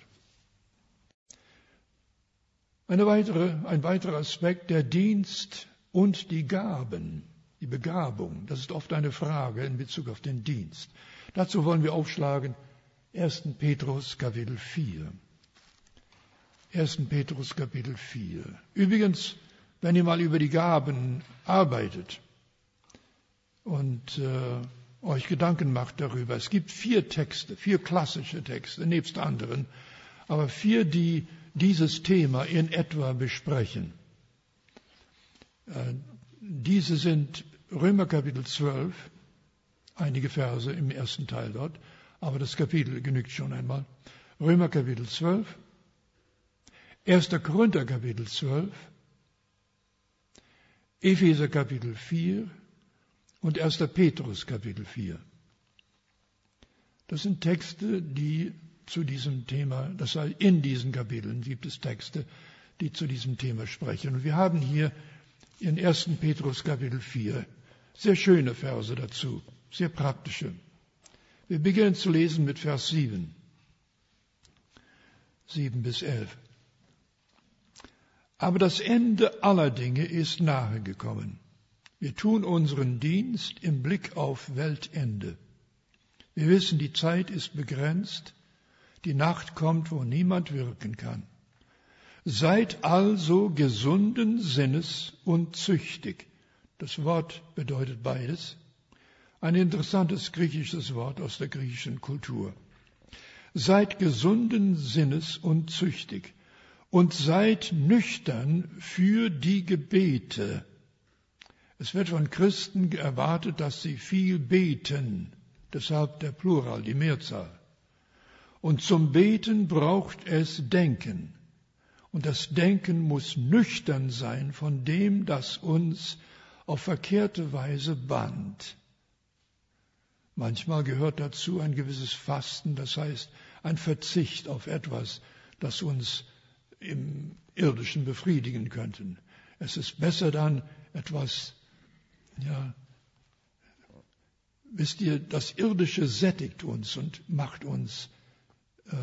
Eine weitere, ein weiterer Aspekt, der Dienst und die Gaben, die Begabung. Das ist oft eine Frage in Bezug auf den Dienst. Dazu wollen wir aufschlagen ersten Petrus Kapitel vier. ersten Petrus Kapitel vier. Übrigens, wenn ihr mal über die Gaben arbeitet und äh, euch Gedanken macht darüber, es gibt vier Texte, vier klassische Texte, nebst anderen, aber vier, die dieses Thema in etwa besprechen. Äh, diese sind Römer Kapitel zwölf, einige Verse im ersten Teil dort, aber das Kapitel genügt schon einmal. Römer Kapitel zwölf, erster Korinther Kapitel zwölf, Epheser Kapitel vier und erster Petrus Kapitel vier. Das sind Texte, die zu diesem Thema, das heißt, in diesen Kapiteln gibt es Texte, die zu diesem Thema sprechen. Und wir haben hier in ersten Petrus Kapitel vier. Sehr schöne Verse dazu, sehr praktische. Wir beginnen zu lesen mit Vers sieben. sieben bis elf. Aber das Ende aller Dinge ist nahe gekommen. Wir tun unseren Dienst im Blick auf Weltende. Wir wissen, die Zeit ist begrenzt, die Nacht kommt, wo niemand wirken kann. Seid also gesunden Sinnes und züchtig. Das Wort bedeutet beides. Ein interessantes griechisches Wort aus der griechischen Kultur. Seid gesunden Sinnes und züchtig und seid nüchtern für die Gebete. Es wird von Christen erwartet, dass sie viel beten, deshalb der Plural, die Mehrzahl. Und zum Beten braucht es Denken. Und das Denken muss nüchtern sein von dem, das uns auf verkehrte Weise bannt. Manchmal gehört dazu ein gewisses Fasten, das heißt ein Verzicht auf etwas, das uns im Irdischen befriedigen könnte. Es ist besser dann etwas, ja, wisst ihr, das Irdische sättigt uns und macht uns äh,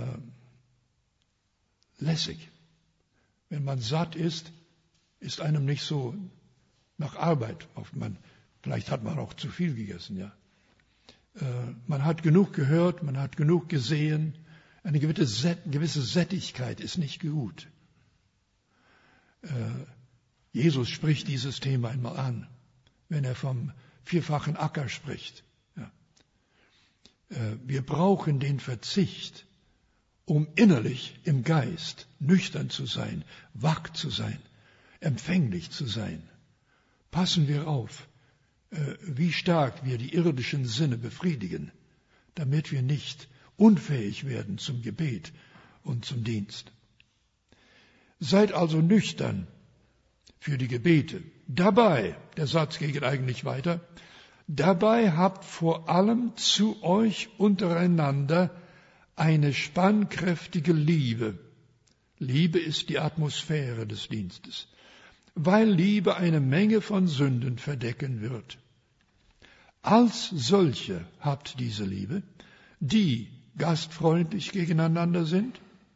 lässig. Wenn man satt ist, ist einem nicht so nach Arbeit. Man, vielleicht hat man auch zu viel gegessen, ja. Äh, man hat genug gehört, man hat genug gesehen. Eine gewisse, gewisse Sättigkeit ist nicht gut. Äh, Jesus spricht dieses Thema einmal an, wenn er vom vierfachen Acker spricht. Ja. Äh, wir brauchen den Verzicht, um innerlich im Geist nüchtern zu sein, wach zu sein, empfänglich zu sein. Passen wir auf, wie stark wir die irdischen Sinne befriedigen, damit wir nicht unfähig werden zum Gebet und zum Dienst. Seid also nüchtern für die Gebete. Dabei, der Satz geht eigentlich weiter, dabei habt vor allem zu euch untereinander eine spannkräftige Liebe. Liebe ist die Atmosphäre des Dienstes, weil Liebe eine Menge von Sünden verdecken wird. Als solche habt diese Liebe, die gastfreundlich gegeneinander sind.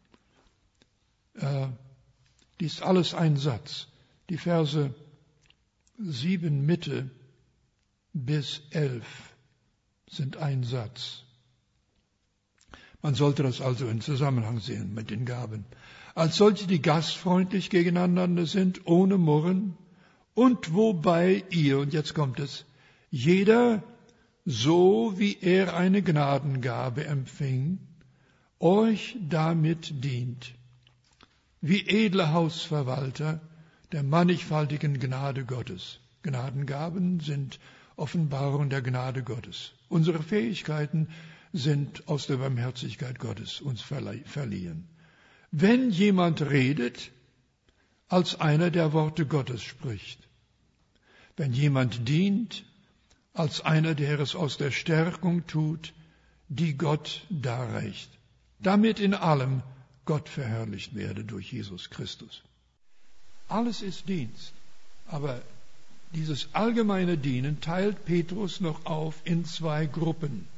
Äh, dies ist alles ein Satz. Die Verse sieben Mitte bis elf sind ein Satz. Man sollte das also in Zusammenhang sehen mit den Gaben. Als solche, die gastfreundlich gegeneinander sind, ohne Murren, und wobei ihr, und jetzt kommt es, jeder, so wie er eine Gnadengabe empfing, euch damit dient, wie edle Hausverwalter der mannigfaltigen Gnade Gottes. Gnadengaben sind Offenbarung der Gnade Gottes. Unsere Fähigkeiten sind aus der Barmherzigkeit Gottes uns verliehen. Wenn jemand redet, als einer, der Worte Gottes spricht. Wenn jemand dient, als einer, der es aus der Stärkung tut, die Gott darreicht. Damit in allem Gott verherrlicht werde durch Jesus Christus. Alles ist Dienst, aber dieses allgemeine Dienen teilt Petrus noch auf in zwei Gruppen.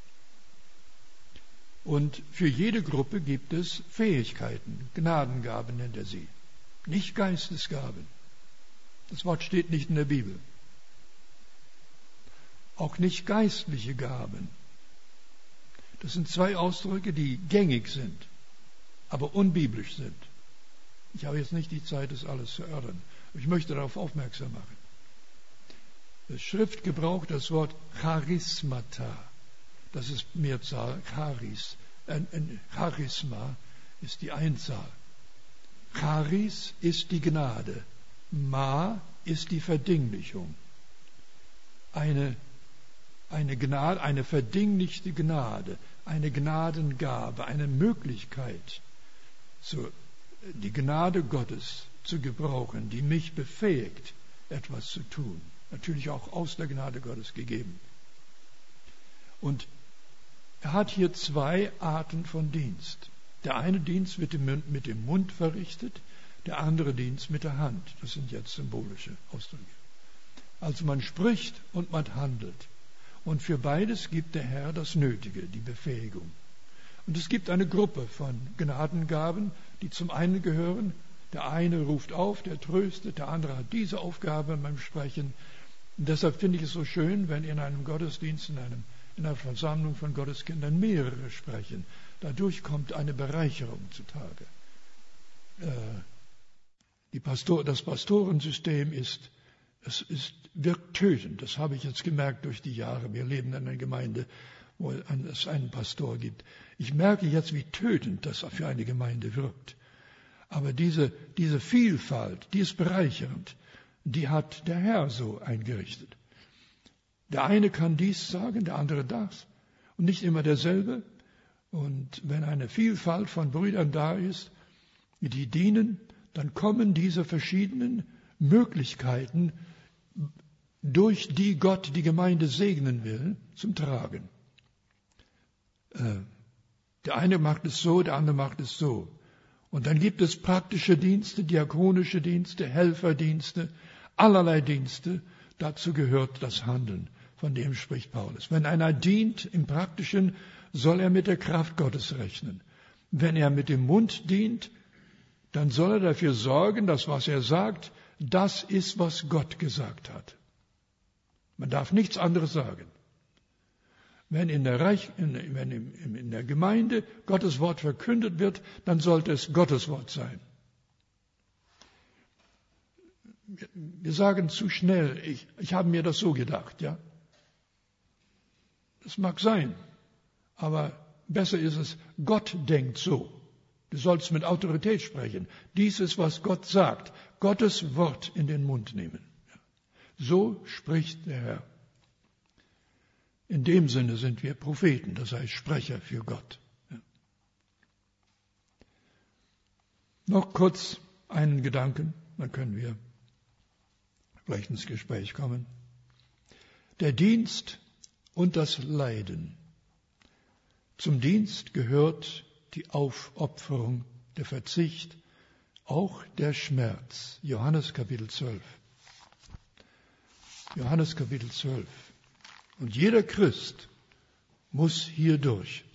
Und für jede Gruppe gibt es Fähigkeiten, Gnadengaben nennt er sie, nicht Geistesgaben. Das Wort steht nicht in der Bibel. Auch nicht geistliche Gaben. Das sind zwei Ausdrücke, die gängig sind, aber unbiblisch sind. Ich habe jetzt nicht die Zeit, das alles zu erörtern. Ich möchte darauf aufmerksam machen. Die Schrift gebraucht das Wort Charismata. Das ist Mehrzahl, Charis. Ein, ein Charisma ist die Einzahl. Charis ist die Gnade. Ma ist die Verdinglichung. Eine, eine Gnade, eine verdinglichte Gnade, eine Gnadengabe, eine Möglichkeit, so, die Gnade Gottes zu gebrauchen, die mich befähigt, etwas zu tun. Natürlich auch aus der Gnade Gottes gegeben. Und er hat hier zwei Arten von Dienst. Der eine Dienst wird mit dem Mund verrichtet, der andere Dienst mit der Hand. Das sind jetzt symbolische Ausdrücke. Also man spricht und man handelt. Und für beides gibt der Herr das Nötige, die Befähigung. Und es gibt eine Gruppe von Gnadengaben, die zum einen gehören. Der eine ruft auf, der tröstet, der andere hat diese Aufgabe beim Sprechen. Und deshalb finde ich es so schön, wenn in einem Gottesdienst, in, einem, in einer Versammlung von Gotteskindern mehrere sprechen. Dadurch kommt eine Bereicherung zutage. Äh, die Pastor, das Pastorensystem ist, es ist, wirkt tötend. Das habe ich jetzt gemerkt durch die Jahre. Wir leben in einer Gemeinde, wo es einen Pastor gibt. Ich merke jetzt, wie tötend das für eine Gemeinde wirkt. Aber diese, diese Vielfalt, die ist bereichernd. Die hat der Herr so eingerichtet. Der eine kann dies sagen, der andere das. Und nicht immer derselbe. Und wenn eine Vielfalt von Brüdern da ist, die dienen, dann kommen diese verschiedenen Möglichkeiten, durch die Gott die Gemeinde segnen will, zum Tragen. Äh, der eine macht es so, der andere macht es so. Und dann gibt es praktische Dienste, diakonische Dienste, Helferdienste, allerlei Dienste. Dazu gehört das Handeln, von dem spricht Paulus. Wenn einer dient im Praktischen, soll er mit der Kraft Gottes rechnen. Wenn er mit dem Mund dient, dann soll er dafür sorgen, dass was er sagt, das ist, was Gott gesagt hat. Man darf nichts anderes sagen. Wenn in der, Reich, in, wenn in, in der Gemeinde Gottes Wort verkündet wird, dann sollte es Gottes Wort sein. Wir sagen zu schnell, ich, ich habe mir das so gedacht, ja. Das mag sein, aber besser ist es, Gott denkt so. Du sollst mit Autorität sprechen. Dies ist, was Gott sagt. Gottes Wort in den Mund nehmen. So spricht der Herr. In dem Sinne sind wir Propheten, das heißt Sprecher für Gott. Ja. Noch kurz einen Gedanken, dann können wir vielleicht ins Gespräch kommen. Der Dienst und das Leiden. Zum Dienst gehört die Aufopferung, der Verzicht, auch der Schmerz. Johannes Kapitel zwölf. Johannes Kapitel zwölf. Und jeder Christ muss hier durch.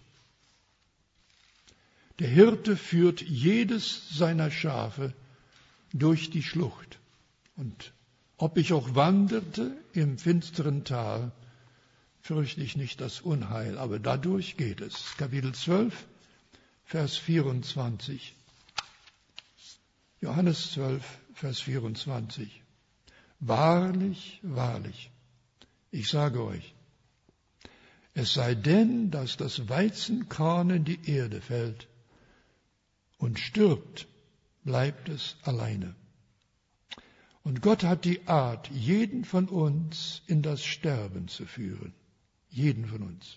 Der Hirte führt jedes seiner Schafe durch die Schlucht. Und ob ich auch wanderte im finsteren Tal, fürchte ich nicht das Unheil, aber dadurch geht es. Kapitel zwölf, Vers vierundzwanzig. Johannes zwölf, Vers vierundzwanzig. Wahrlich, wahrlich, ich sage euch, es sei denn, dass das Weizenkorn in die Erde fällt und stirbt, bleibt es alleine. Und Gott hat die Art, jeden von uns in das Sterben zu führen. Jeden von uns.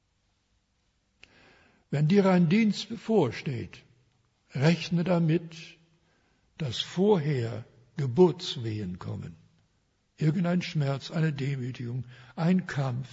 Wenn dir ein Dienst bevorsteht, rechne damit, dass vorher Geburtswehen kommen. Irgendein Schmerz, eine Demütigung, ein Kampf.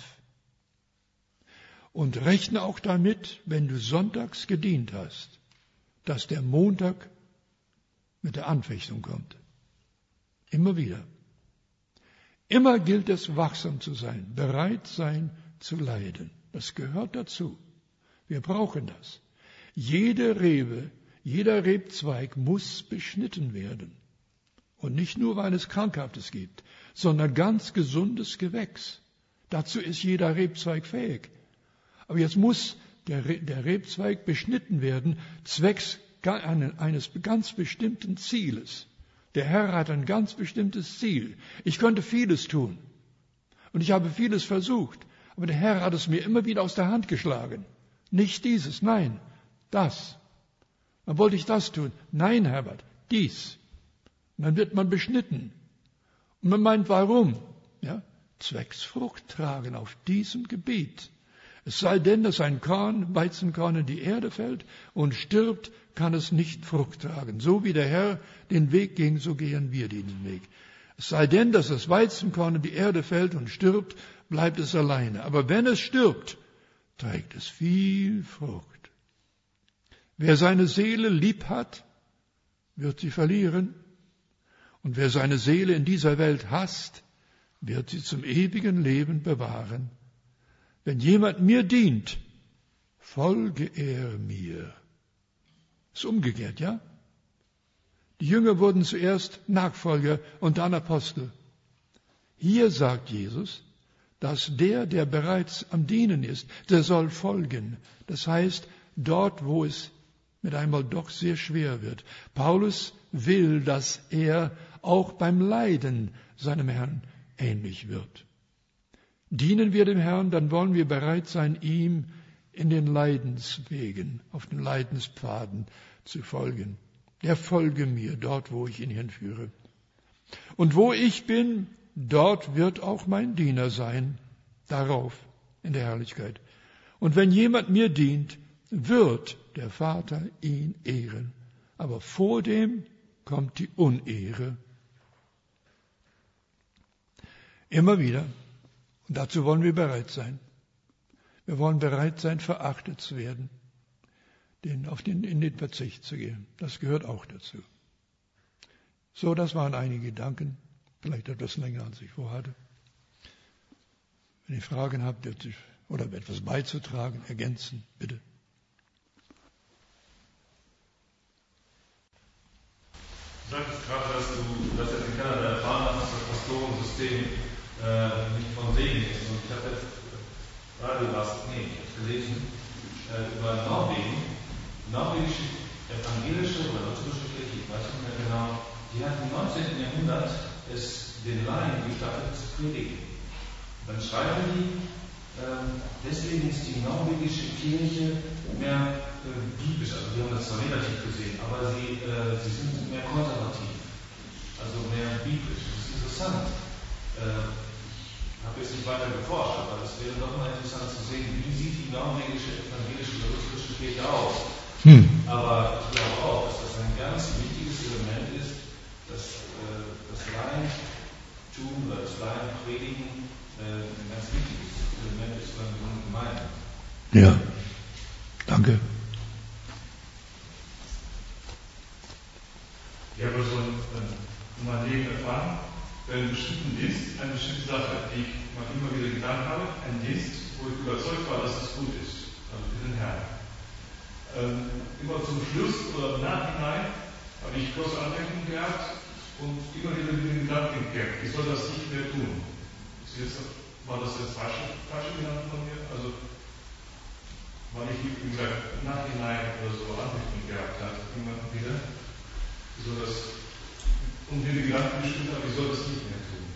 Und rechne auch damit, wenn du sonntags gedient hast, dass der Montag mit der Anfechtung kommt. Immer wieder. Immer gilt es, wachsam zu sein, bereit sein zu leiden. Das gehört dazu. Wir brauchen das. Jede Rebe, jeder Rebzweig muss beschnitten werden. Und nicht nur, weil es Krankhaftes gibt, sondern ganz gesundes Gewächs. Dazu ist jeder Rebzweig fähig. Aber jetzt muss der, Re- der Rebzweig beschnitten werden, zwecks eines ganz bestimmten Zieles. Der Herr hat ein ganz bestimmtes Ziel. Ich könnte vieles tun. Und ich habe vieles versucht. Aber der Herr hat es mir immer wieder aus der Hand geschlagen. Nicht dieses, nein, das. Dann wollte ich das tun. Nein, Herbert, dies. Und dann wird man beschnitten. Und man meint, warum? Ja, zwecks Frucht tragen auf diesem Gebiet. Es sei denn, dass ein Korn, Weizenkorn in die Erde fällt und stirbt, kann es nicht Frucht tragen. So wie der Herr den Weg ging, so gehen wir den Weg. Es sei denn, dass das Weizenkorn in die Erde fällt und stirbt, bleibt es alleine. Aber wenn es stirbt, trägt es viel Frucht. Wer seine Seele lieb hat, wird sie verlieren. Und wer seine Seele in dieser Welt hasst, wird sie zum ewigen Leben bewahren. Wenn jemand mir dient, folge er mir. Ist umgekehrt, ja? Die Jünger wurden zuerst Nachfolger und dann Apostel. Hier sagt Jesus, dass der, der bereits am Dienen ist, der soll folgen. Das heißt, dort, wo es mit einmal doch sehr schwer wird. Paulus will, dass er auch beim Leiden seinem Herrn ähnlich wird. Dienen wir dem Herrn, dann wollen wir bereit sein, ihm in den Leidenswegen, auf den Leidenspfaden zu folgen. Der folge mir dort, wo ich ihn hinführe. Und wo ich bin, dort wird auch mein Diener sein, darauf in der Herrlichkeit. Und wenn jemand mir dient, wird der Vater ihn ehren. Aber vor dem kommt die Unehre. Immer wieder. Und dazu wollen wir bereit sein. Wir wollen bereit sein, verachtet zu werden, den, auf den, in den Verzicht zu gehen. Das gehört auch dazu. So, das waren einige Gedanken, vielleicht etwas länger, als ich vorhatte. Wenn ihr Fragen habt oder etwas beizutragen, ergänzen, bitte. Du sagtest gerade, dass du das jetzt in Kanada erfahren hast, dass das Pastorensystem äh, nicht von Segen ist. Und ich habe jetzt gerade was, nee, ich habe gelesen äh, über Norwegen, norwegische evangelische oder lutherische Kirche, ich weiß nicht mehr genau, die hat im neunzehnten Jahrhundert es den Laien gestattet zu predigen. Dann schreiben die, äh, deswegen ist die norwegische Kirche mehr äh, biblisch, also wir haben das zwar negativ gesehen, aber sie, äh, sie sind mehr konservativ, also mehr biblisch. Das ist interessant. Äh, ich habe jetzt nicht weiter geforscht, aber es wäre doch mal interessant zu sehen, wie sieht die norwegische evangelische oder lutherische Kirche aus. Hm. Aber ich glaube auch, dass das ein ganz wichtiges Element ist, dass äh, das Laientum oder das Laienpredigen äh, ein ganz wichtiges Element ist für eine Gemeinde. Ja, danke. Ich habe so in meinem Leben erfahren, wenn ein bestimmter Dienst, eine bestimmte Sache, die ich mal immer wieder getan habe, ein Dienst, wo ich überzeugt war, dass es gut ist, also für den Herrn. Ähm, immer zum Schluss oder im Nachhinein habe ich große Anmerkungen gehabt und immer wieder mit den Gedanken gekämpft, ich soll das nicht mehr tun. Ist jetzt, war das jetzt falsch, falsch genannt von mir? Also, weil ich, wie gesagt, im Nachhinein oder so Anmerkungen gehabt habe, immer wieder. Ich soll das, und mir die Gedanken bestimmt habe, ich soll das nicht mehr tun.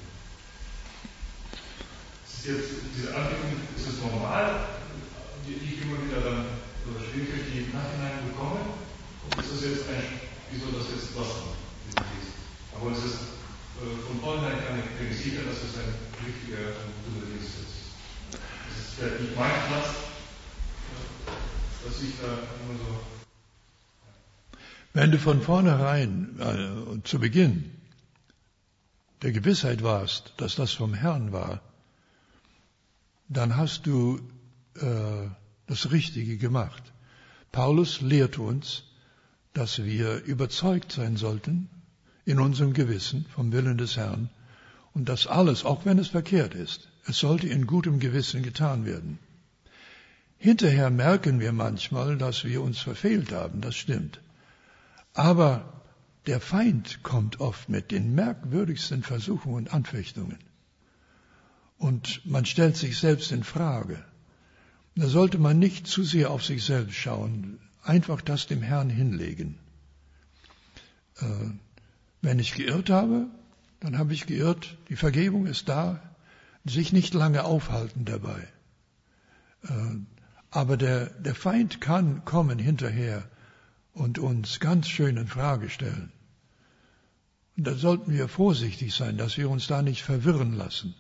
Ist jetzt, diese Anmerkung, ist es normal, die ich immer wieder dann, oder Schwierigkeiten, die ich im Nachhinein bekomme, und ist das jetzt ein, wie soll das jetzt lassen, diesen Dienst? Aber es ist äh, von vornherein kann ich sicher, dass es ein richtiger und guter Dienst ist. Es ist vielleicht nicht mein Platz, dass ich da immer so. Wenn du von vornherein, äh, zu Beginn, der Gewissheit warst, dass das vom Herrn war, dann hast du äh, das Richtige gemacht. Paulus lehrt uns, dass wir überzeugt sein sollten in unserem Gewissen vom Willen des Herrn und dass alles, auch wenn es verkehrt ist, es sollte in gutem Gewissen getan werden. Hinterher merken wir manchmal, dass wir uns verfehlt haben, das stimmt. Aber der Feind kommt oft mit den merkwürdigsten Versuchungen und Anfechtungen. Und man stellt sich selbst in Frage. Da sollte man nicht zu sehr auf sich selbst schauen, einfach das dem Herrn hinlegen. Äh, wenn ich geirrt habe, dann habe ich geirrt, die Vergebung ist da, sich nicht lange aufhalten dabei. Äh, aber der, der Feind kann kommen hinterher und uns ganz schön in Frage stellen. Und da sollten wir vorsichtig sein, dass wir uns da nicht verwirren lassen.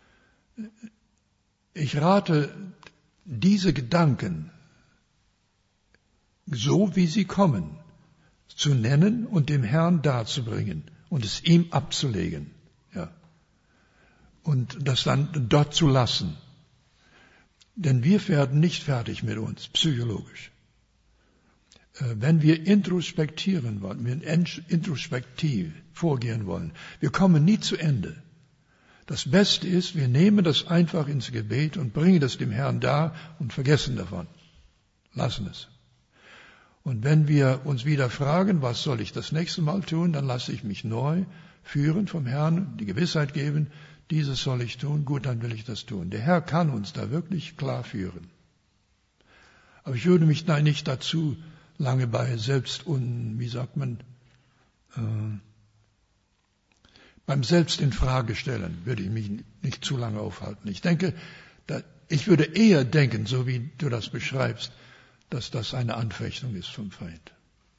Ich rate, diese Gedanken, so wie sie kommen, zu nennen und dem Herrn darzubringen und es ihm abzulegen. Ja. Und das dann dort zu lassen. Denn wir werden nicht fertig mit uns, psychologisch. Wenn wir introspektieren wollen, wenn wir introspektiv vorgehen wollen, wir kommen nie zu Ende. Das Beste ist, wir nehmen das einfach ins Gebet und bringen das dem Herrn dar und vergessen davon. Lassen es. Und wenn wir uns wieder fragen, was soll ich das nächste Mal tun, dann lasse ich mich neu führen vom Herrn, die Gewissheit geben, dieses soll ich tun, gut, dann will ich das tun. Der Herr kann uns da wirklich klar führen. Aber ich würde mich da nicht dazu lange bei selbst und, wie sagt man, äh, beim Selbst in Frage stellen, würde ich mich nicht zu lange aufhalten. Ich denke, da, ich würde eher denken, so wie du das beschreibst, dass das eine Anfechtung ist vom Feind.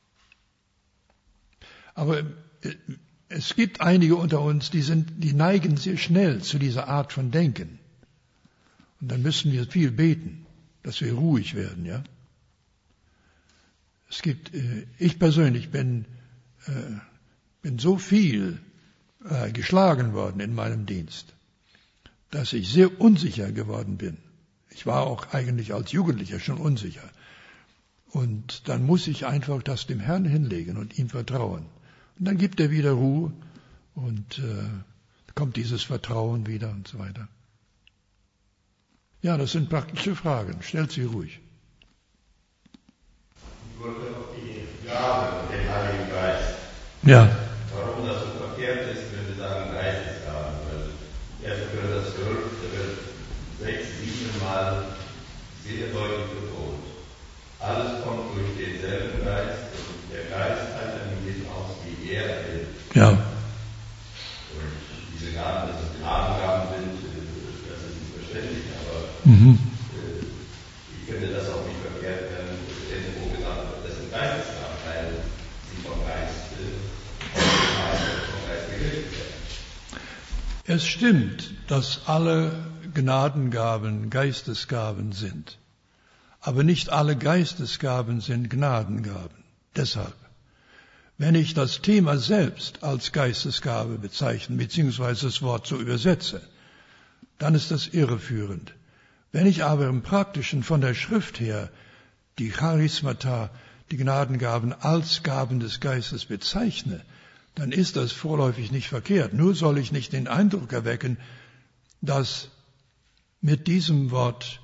Aber äh, es gibt einige unter uns, die sind, die neigen sehr schnell zu dieser Art von Denken. Und dann müssen wir viel beten, dass wir ruhig werden, ja. Es gibt, äh, ich persönlich bin, äh, bin so viel äh, geschlagen worden in meinem Dienst, dass ich sehr unsicher geworden bin. Ich war auch eigentlich als Jugendlicher schon unsicher. Und dann muss ich einfach das dem Herrn hinlegen und ihm vertrauen. Und dann gibt er wieder Ruhe und äh, kommt dieses Vertrauen wieder und so weiter. Ja, das sind praktische Fragen. Stellt sie ruhig. Ich wollte auf die Gabe und den Heiligen Geist. Ja. Warum das so verkehrt ist, wenn wir sagen Geistesgaben. Weil erst Korinther zwölf, da wird sechs, sieben Mal sehr deutlich betont. Alles kommt durch denselben Geist und der Geist hat dann jeden aus, wie er will. Ja. Und diese Gaben, dass es Gnadengaben sind, das ist nicht verständlich, aber Mhm. äh, ich finde das auch nicht verkehrt, wenn irgendwo gesagt wird, das sind Geistesgaben, weil sie vom Geist, äh, vom Geist gewirkt werden. Es stimmt, dass alle Gnadengaben Geistesgaben sind. Aber nicht alle Geistesgaben sind Gnadengaben. Deshalb, wenn ich das Thema selbst als Geistesgabe bezeichne, beziehungsweise das Wort so übersetze, dann ist das irreführend. Wenn ich aber im Praktischen von der Schrift her die Charismata, die Gnadengaben als Gaben des Geistes bezeichne, dann ist das vorläufig nicht verkehrt. Nur soll ich nicht den Eindruck erwecken, dass mit diesem Wort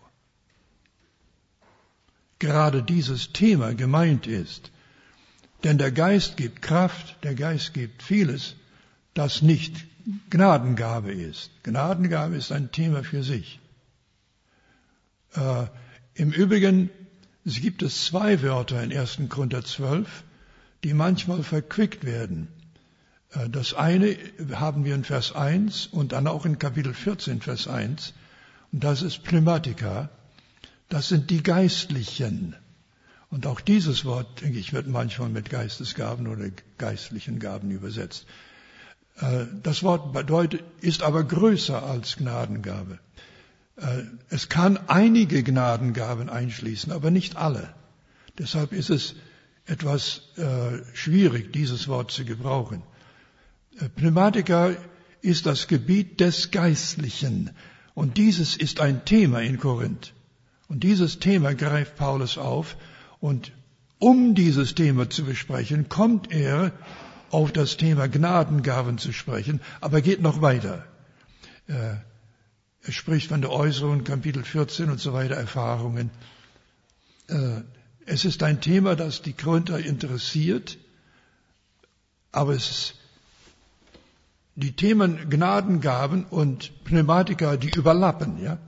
gerade dieses Thema gemeint ist. Denn der Geist gibt Kraft, der Geist gibt vieles, das nicht Gnadengabe ist. Gnadengabe ist ein Thema für sich. Äh, Im Übrigen, es gibt es zwei Wörter in ersten Korinther zwölf, die manchmal verquickt werden. Äh, das eine haben wir in Vers eins und dann auch in Kapitel vierzehn, Vers eins. Und das ist Pneumatika. Das sind die Geistlichen. Und auch dieses Wort, denke ich, wird manchmal mit Geistesgaben oder geistlichen Gaben übersetzt. Das Wort bedeutet, ist aber größer als Gnadengabe. Es kann einige Gnadengaben einschließen, aber nicht alle. Deshalb ist es etwas schwierig, dieses Wort zu gebrauchen. Pneumatika ist das Gebiet des Geistlichen. Und dieses ist ein Thema in Korinth. Und dieses Thema greift Paulus auf und um dieses Thema zu besprechen, kommt er auf das Thema Gnadengaben zu sprechen, aber geht noch weiter. Er spricht von der äußeren, Kapitel vierzehn und so weiter, Erfahrungen. Es ist ein Thema, das die Korinther interessiert, aber es ist die Themen Gnadengaben und Pneumatika, die überlappen, ja.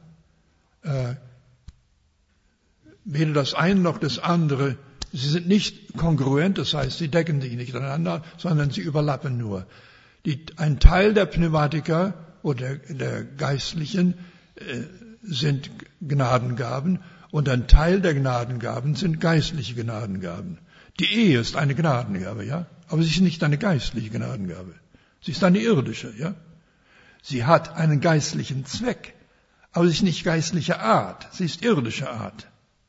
Weder das eine noch das andere, sie sind nicht kongruent, das heißt, sie decken sich nicht aneinander, sondern sie überlappen nur. Die, ein Teil der Pneumatika oder der Geistlichen äh, sind Gnadengaben und ein Teil der Gnadengaben sind geistliche Gnadengaben. Die Ehe ist eine Gnadengabe, ja, aber sie ist nicht eine geistliche Gnadengabe. Sie ist eine irdische, ja. Sie hat einen geistlichen Zweck, aber sie ist nicht geistlicher Art, sie ist irdischer Art.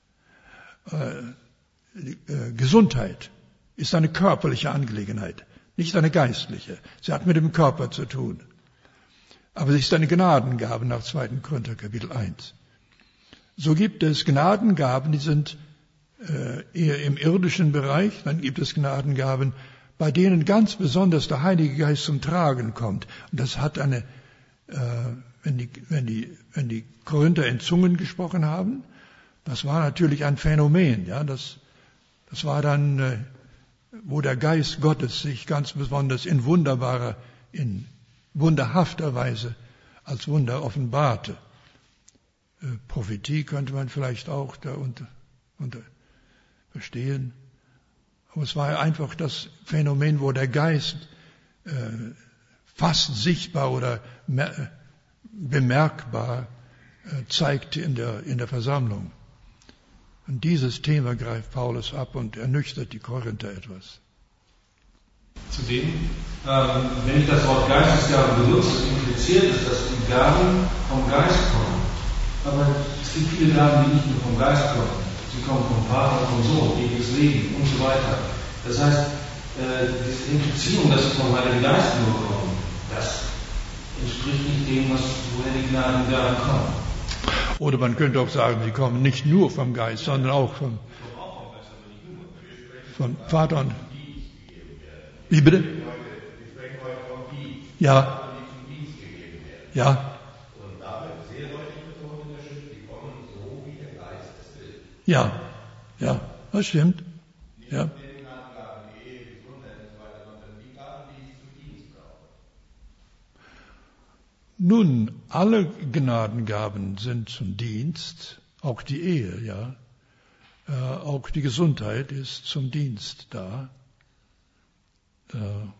Gesundheit ist eine körperliche Angelegenheit, nicht eine geistliche. Sie hat mit dem Körper zu tun. Aber sie ist eine Gnadengabe nach zweiten Korinther Kapitel eins. So gibt es Gnadengaben, die sind äh, eher im irdischen Bereich. Dann gibt es Gnadengaben, bei denen ganz besonders der Heilige Geist zum Tragen kommt. Und das hat eine, äh, wenn die, wenn die, wenn die Korinther in Zungen gesprochen haben, das war natürlich ein Phänomen, ja, das, das war dann, äh, wo der Geist Gottes sich ganz besonders in wunderbarer, in wunderhafter Weise als Wunder offenbarte. Äh, Prophetie könnte man vielleicht auch da unter, unter verstehen. Aber es war einfach das Phänomen, wo der Geist äh, fast sichtbar oder mer- bemerkbar äh, zeigte in der, in der Versammlung. Und dieses Thema greift Paulus ab und ernüchtert die Korinther etwas. Zudem, ähm, wenn ich das Wort Geistesgabe benutze, impliziert es, dass die Gaben vom Geist kommen. Aber es gibt viele Gaben, die nicht nur vom Geist kommen. Sie kommen vom Vater, vom Sohn, ewiges Leben und so weiter. Das heißt, äh, diese Implizierung, dass sie vom Heiligen Geist nur kommen, das entspricht nicht dem, was, woher die Gnadengaben kommen. Oder man könnte auch sagen, sie kommen nicht nur vom Geist, sondern auch vom, vom Vater und... Wie bitte? Ja. Ja. Und da wird sehr deutlich betont in der Schrift, die kommen so, wie der Geist es will. Ja. Ja, das stimmt. Ja. Nun, alle Gnadengaben sind zum Dienst, auch die Ehe, ja. Äh, auch die Gesundheit ist zum Dienst da. Äh,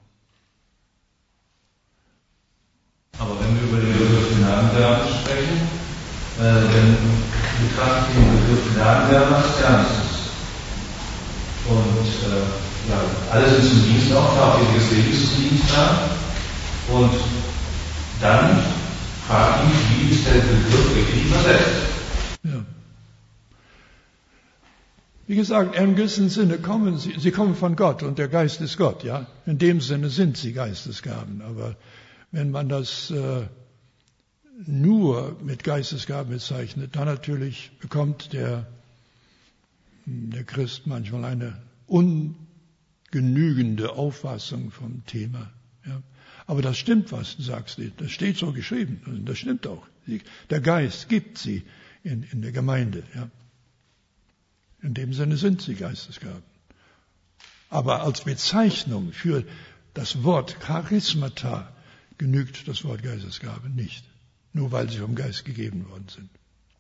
Aber wenn wir über den Begriff Gnadengaben sprechen, äh, dann betrachten wir den Begriff Gnadengaben als Ganzes. Und äh, ja, alle sind zum Dienst auch da, auch ewiges Leben ist zum Dienst da. Und dann frage ich mich, wie ist der Begriff wirklich übersetzt? Ja. Wie gesagt, im gewissen Sinne kommen sie, sie kommen von Gott und der Geist ist Gott, ja. In dem Sinne sind sie Geistesgaben. Aber wenn man das äh, nur mit Geistesgaben bezeichnet, dann natürlich bekommt der, der Christ manchmal eine ungenügende Auffassung vom Thema. Ja. Aber das stimmt, was du sagst. Das steht so geschrieben. Das stimmt auch. Der Geist gibt sie in, in der Gemeinde. Ja. In dem Sinne sind sie Geistesgaben. Aber als Bezeichnung für das Wort Charismata genügt das Wort Geistesgabe nicht. Nur weil sie vom Geist gegeben worden sind.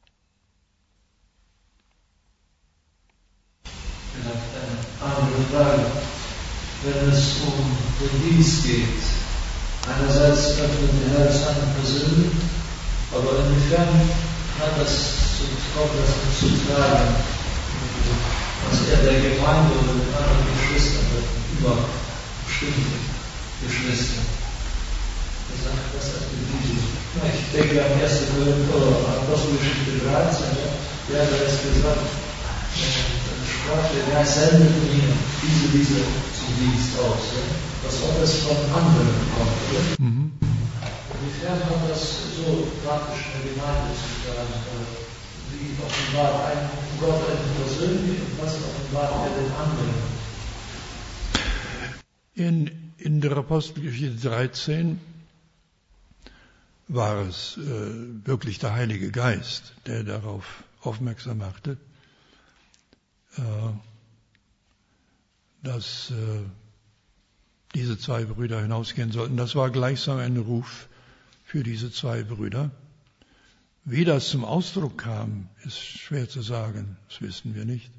Eine andere Frage. Wenn es um den Dienst geht, einerseits öffnet der Herr seinen persönlich, aber inwiefern kann das zu, kommt das zu tragen, was er der Gemeinde oder den anderen Geschwistern über bestimmte Geschwister gesagt, das als Bewegung. Ich denke an ersten Korinther, Apostelgeschichte dreizehn, der hat es gesagt, dann sprach der Herr, sendet mir diese, diese zum Dienst aus. Was auch das von anderen kommt, oder? Mhm. Inwiefern kann das so praktisch in der Gemeinde zu tragen? Wie offenbart ein Gott einen persönlich und was offenbart er den anderen? In, in der Apostelgeschichte dreizehn war es äh, wirklich der Heilige Geist, der darauf aufmerksam machte, äh, dass äh, diese zwei Brüder hinausgehen sollten. Das war gleichsam ein Ruf für diese zwei Brüder. Wie das zum Ausdruck kam, ist schwer zu sagen. Das wissen wir nicht.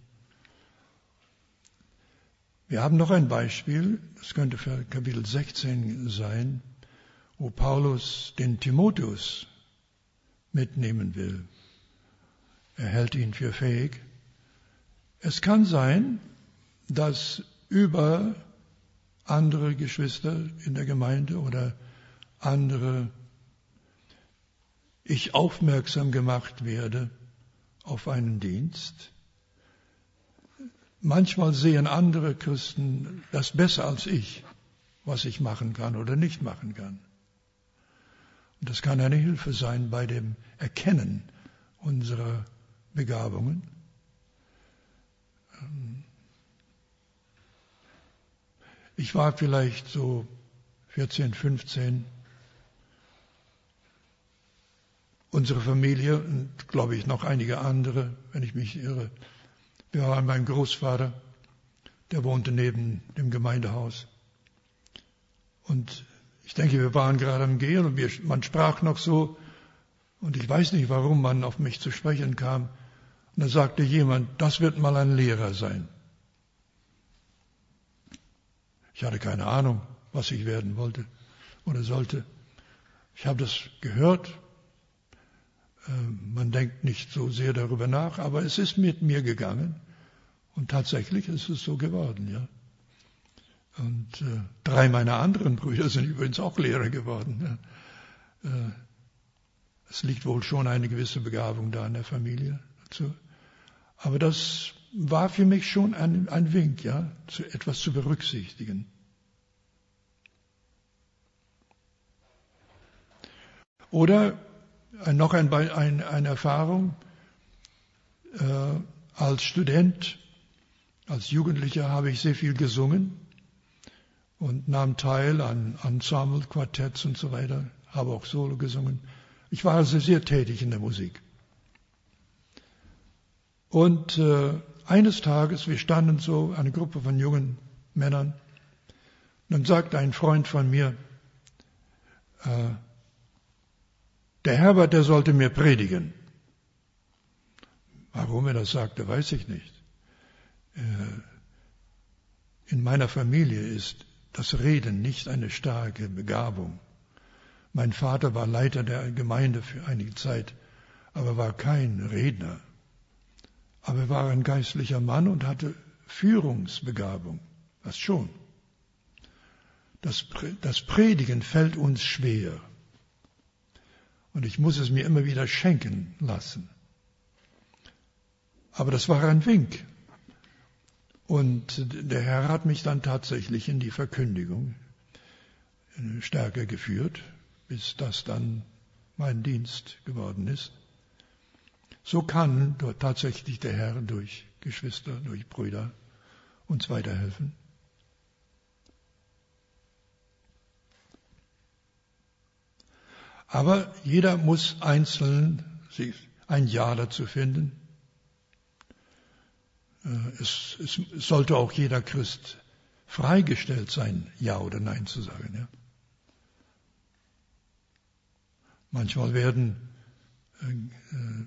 Wir haben noch ein Beispiel, das könnte für Kapitel sechzehn sein, wo Paulus den Timotheus mitnehmen will. Er hält ihn für fähig. Es kann sein, dass über andere Geschwister in der Gemeinde oder andere ich aufmerksam gemacht werde auf einen Dienst. Manchmal sehen andere Christen das besser als ich, was ich machen kann oder nicht machen kann. Und das kann eine Hilfe sein bei dem Erkennen unserer Begabungen. Ich war vielleicht so vierzehn, fünfzehn. Unsere Familie und, glaube ich, noch einige andere, wenn ich mich irre. Wir waren beim Großvater, der wohnte neben dem Gemeindehaus. Und ich denke, wir waren gerade am Gehen und wir, man sprach noch so. Und ich weiß nicht, warum man auf mich zu sprechen kam. Und da sagte jemand, das wird mal ein Lehrer sein. Ich hatte keine Ahnung, was ich werden wollte oder sollte. Ich habe das gehört. Man denkt nicht so sehr darüber nach, aber es ist mit mir gegangen. Und tatsächlich ist es so geworden, ja. Und äh, drei meiner anderen Brüder sind übrigens auch Lehrer geworden. Ja. Äh, es liegt wohl schon eine gewisse Begabung da in der Familie dazu. Aber das war für mich schon ein, ein Wink, ja, zu, etwas zu berücksichtigen. Oder äh, noch ein, ein, eine Erfahrung äh, als Student, als Jugendlicher habe ich sehr viel gesungen und nahm teil an Ensemble, Quartetts und so weiter, habe auch Solo gesungen. Ich war also sehr tätig in der Musik. Und äh, eines Tages, wir standen so, eine Gruppe von jungen Männern, dann sagte ein Freund von mir, äh, der Herbert, der sollte mir predigen. Warum er das sagte, weiß ich nicht. Äh, in meiner Familie ist das Reden nicht eine starke Begabung. Mein Vater war Leiter der Gemeinde für einige Zeit, aber war kein Redner. Aber er war ein geistlicher Mann und hatte Führungsbegabung. Das schon. Das, das Predigen fällt uns schwer. Und ich muss es mir immer wieder schenken lassen. Aber das war ein Wink. Und der Herr hat mich dann tatsächlich in die Verkündigung stärker geführt, bis das dann mein Dienst geworden ist. So kann dort tatsächlich der Herr durch Geschwister, durch Brüder uns weiterhelfen. Aber jeder muss einzeln ein Ja dazu finden. Es, es sollte auch jeder Christ freigestellt sein, Ja oder Nein zu sagen. Ja. Manchmal werden äh,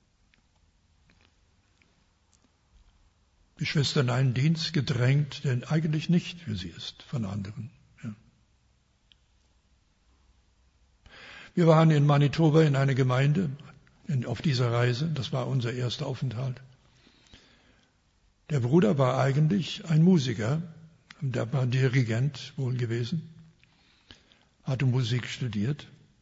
Geschwister in einen Dienst gedrängt, der eigentlich nicht für sie ist, von anderen. Ja. Wir waren in Manitoba in einer Gemeinde in, auf dieser Reise. Das war unser erster Aufenthalt. Der Bruder war eigentlich ein Musiker, der war Dirigent wohl gewesen, hatte Musik studiert.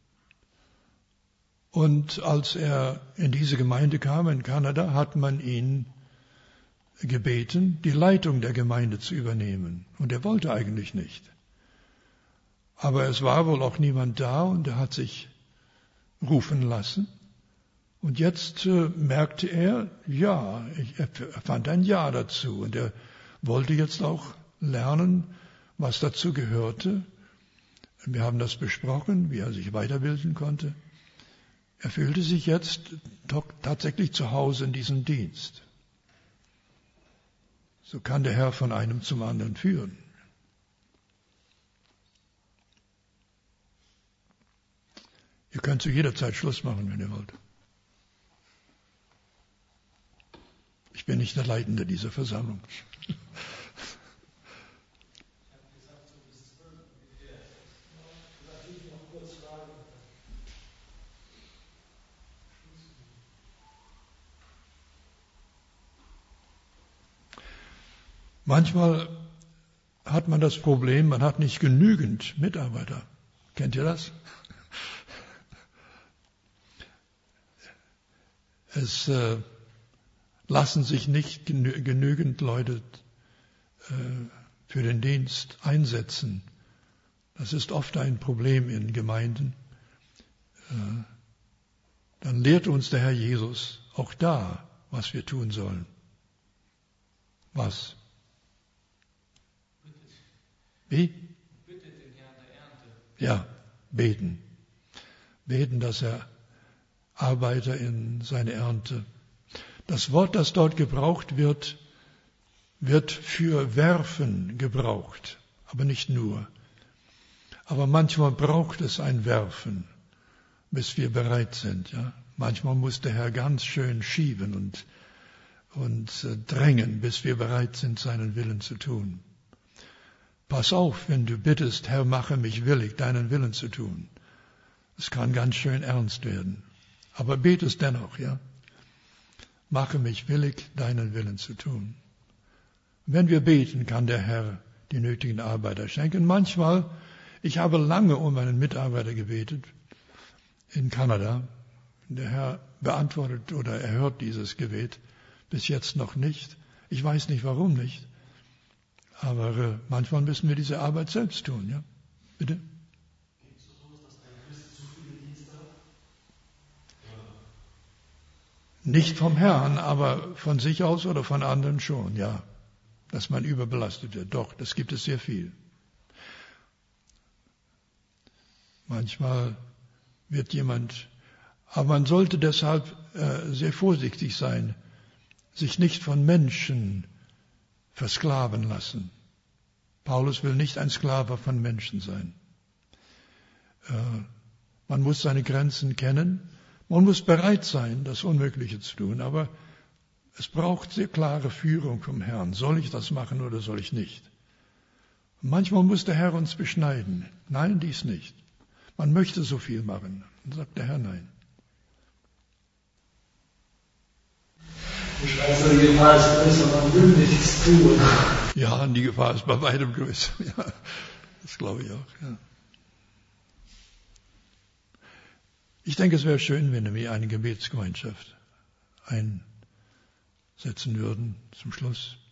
Und als er in diese Gemeinde kam in Kanada, hat man ihn gebeten, die Leitung der Gemeinde zu übernehmen. Und er wollte eigentlich nicht. Aber es war wohl auch niemand da und er hat sich rufen lassen. Und jetzt äh, merkte er, ja, ich, er fand ein Ja dazu. Und er wollte jetzt auch lernen, was dazu gehörte. Wir haben das besprochen, wie er sich weiterbilden konnte. Er fühlte sich jetzt doch tatsächlich zu Hause in diesem Dienst. So kann der Herr von einem zum anderen führen. Ihr könnt zu jeder Zeit Schluss machen, wenn ihr wollt. Ich bin nicht der Leitende dieser Versammlung. Manchmal hat man das Problem, man hat nicht genügend Mitarbeiter. Kennt ihr das? Es äh, lassen sich nicht genü- genügend Leute äh, für den Dienst einsetzen. Das ist oft ein Problem in Gemeinden. Äh, dann lehrt uns der Herr Jesus auch da, was wir tun sollen. Was? Wie? Bittet den Herrn der Ernte. Ja, beten. Beten, dass er arbeite in seine Ernte. Das Wort, das dort gebraucht wird, wird für Werfen gebraucht, aber nicht nur. Aber manchmal braucht es ein Werfen, bis wir bereit sind. Ja? Manchmal muss der Herr ganz schön schieben und, und äh, drängen, bis wir bereit sind, seinen Willen zu tun. Pass auf, wenn du bittest, Herr, mache mich willig, deinen Willen zu tun. Es kann ganz schön ernst werden. Aber betest dennoch, ja? Mache mich willig, deinen Willen zu tun. Wenn wir beten, kann der Herr die nötigen Arbeiter schenken. Manchmal, ich habe lange um einen Mitarbeiter gebetet in Kanada. Der Herr beantwortet oder erhört dieses Gebet bis jetzt noch nicht. Ich weiß nicht, warum nicht. Aber äh, manchmal müssen wir diese Arbeit selbst tun, ja? Bitte? Nicht vom Herrn, aber von sich aus oder von anderen schon, ja. Dass man überbelastet wird. Doch, das gibt es sehr viel. Manchmal wird jemand, aber man sollte deshalb äh, sehr vorsichtig sein, sich nicht von Menschen versklaven lassen. Paulus will nicht ein Sklave von Menschen sein. Äh, man muss seine Grenzen kennen. Man muss bereit sein, das Unmögliche zu tun, aber es braucht sehr klare Führung vom Herrn. Soll ich das machen oder soll ich nicht? Manchmal muss der Herr uns beschneiden. Nein, dies nicht. Man möchte so viel machen. Dann sagt der Herr nein. Also die Gefahr ist größer, man will nichts tun. Ja, die Gefahr ist bei weitem größer. Ja, das glaube ich auch. Ja. Ich denke, es wäre schön, wenn wir eine Gebetsgemeinschaft einsetzen würden zum Schluss.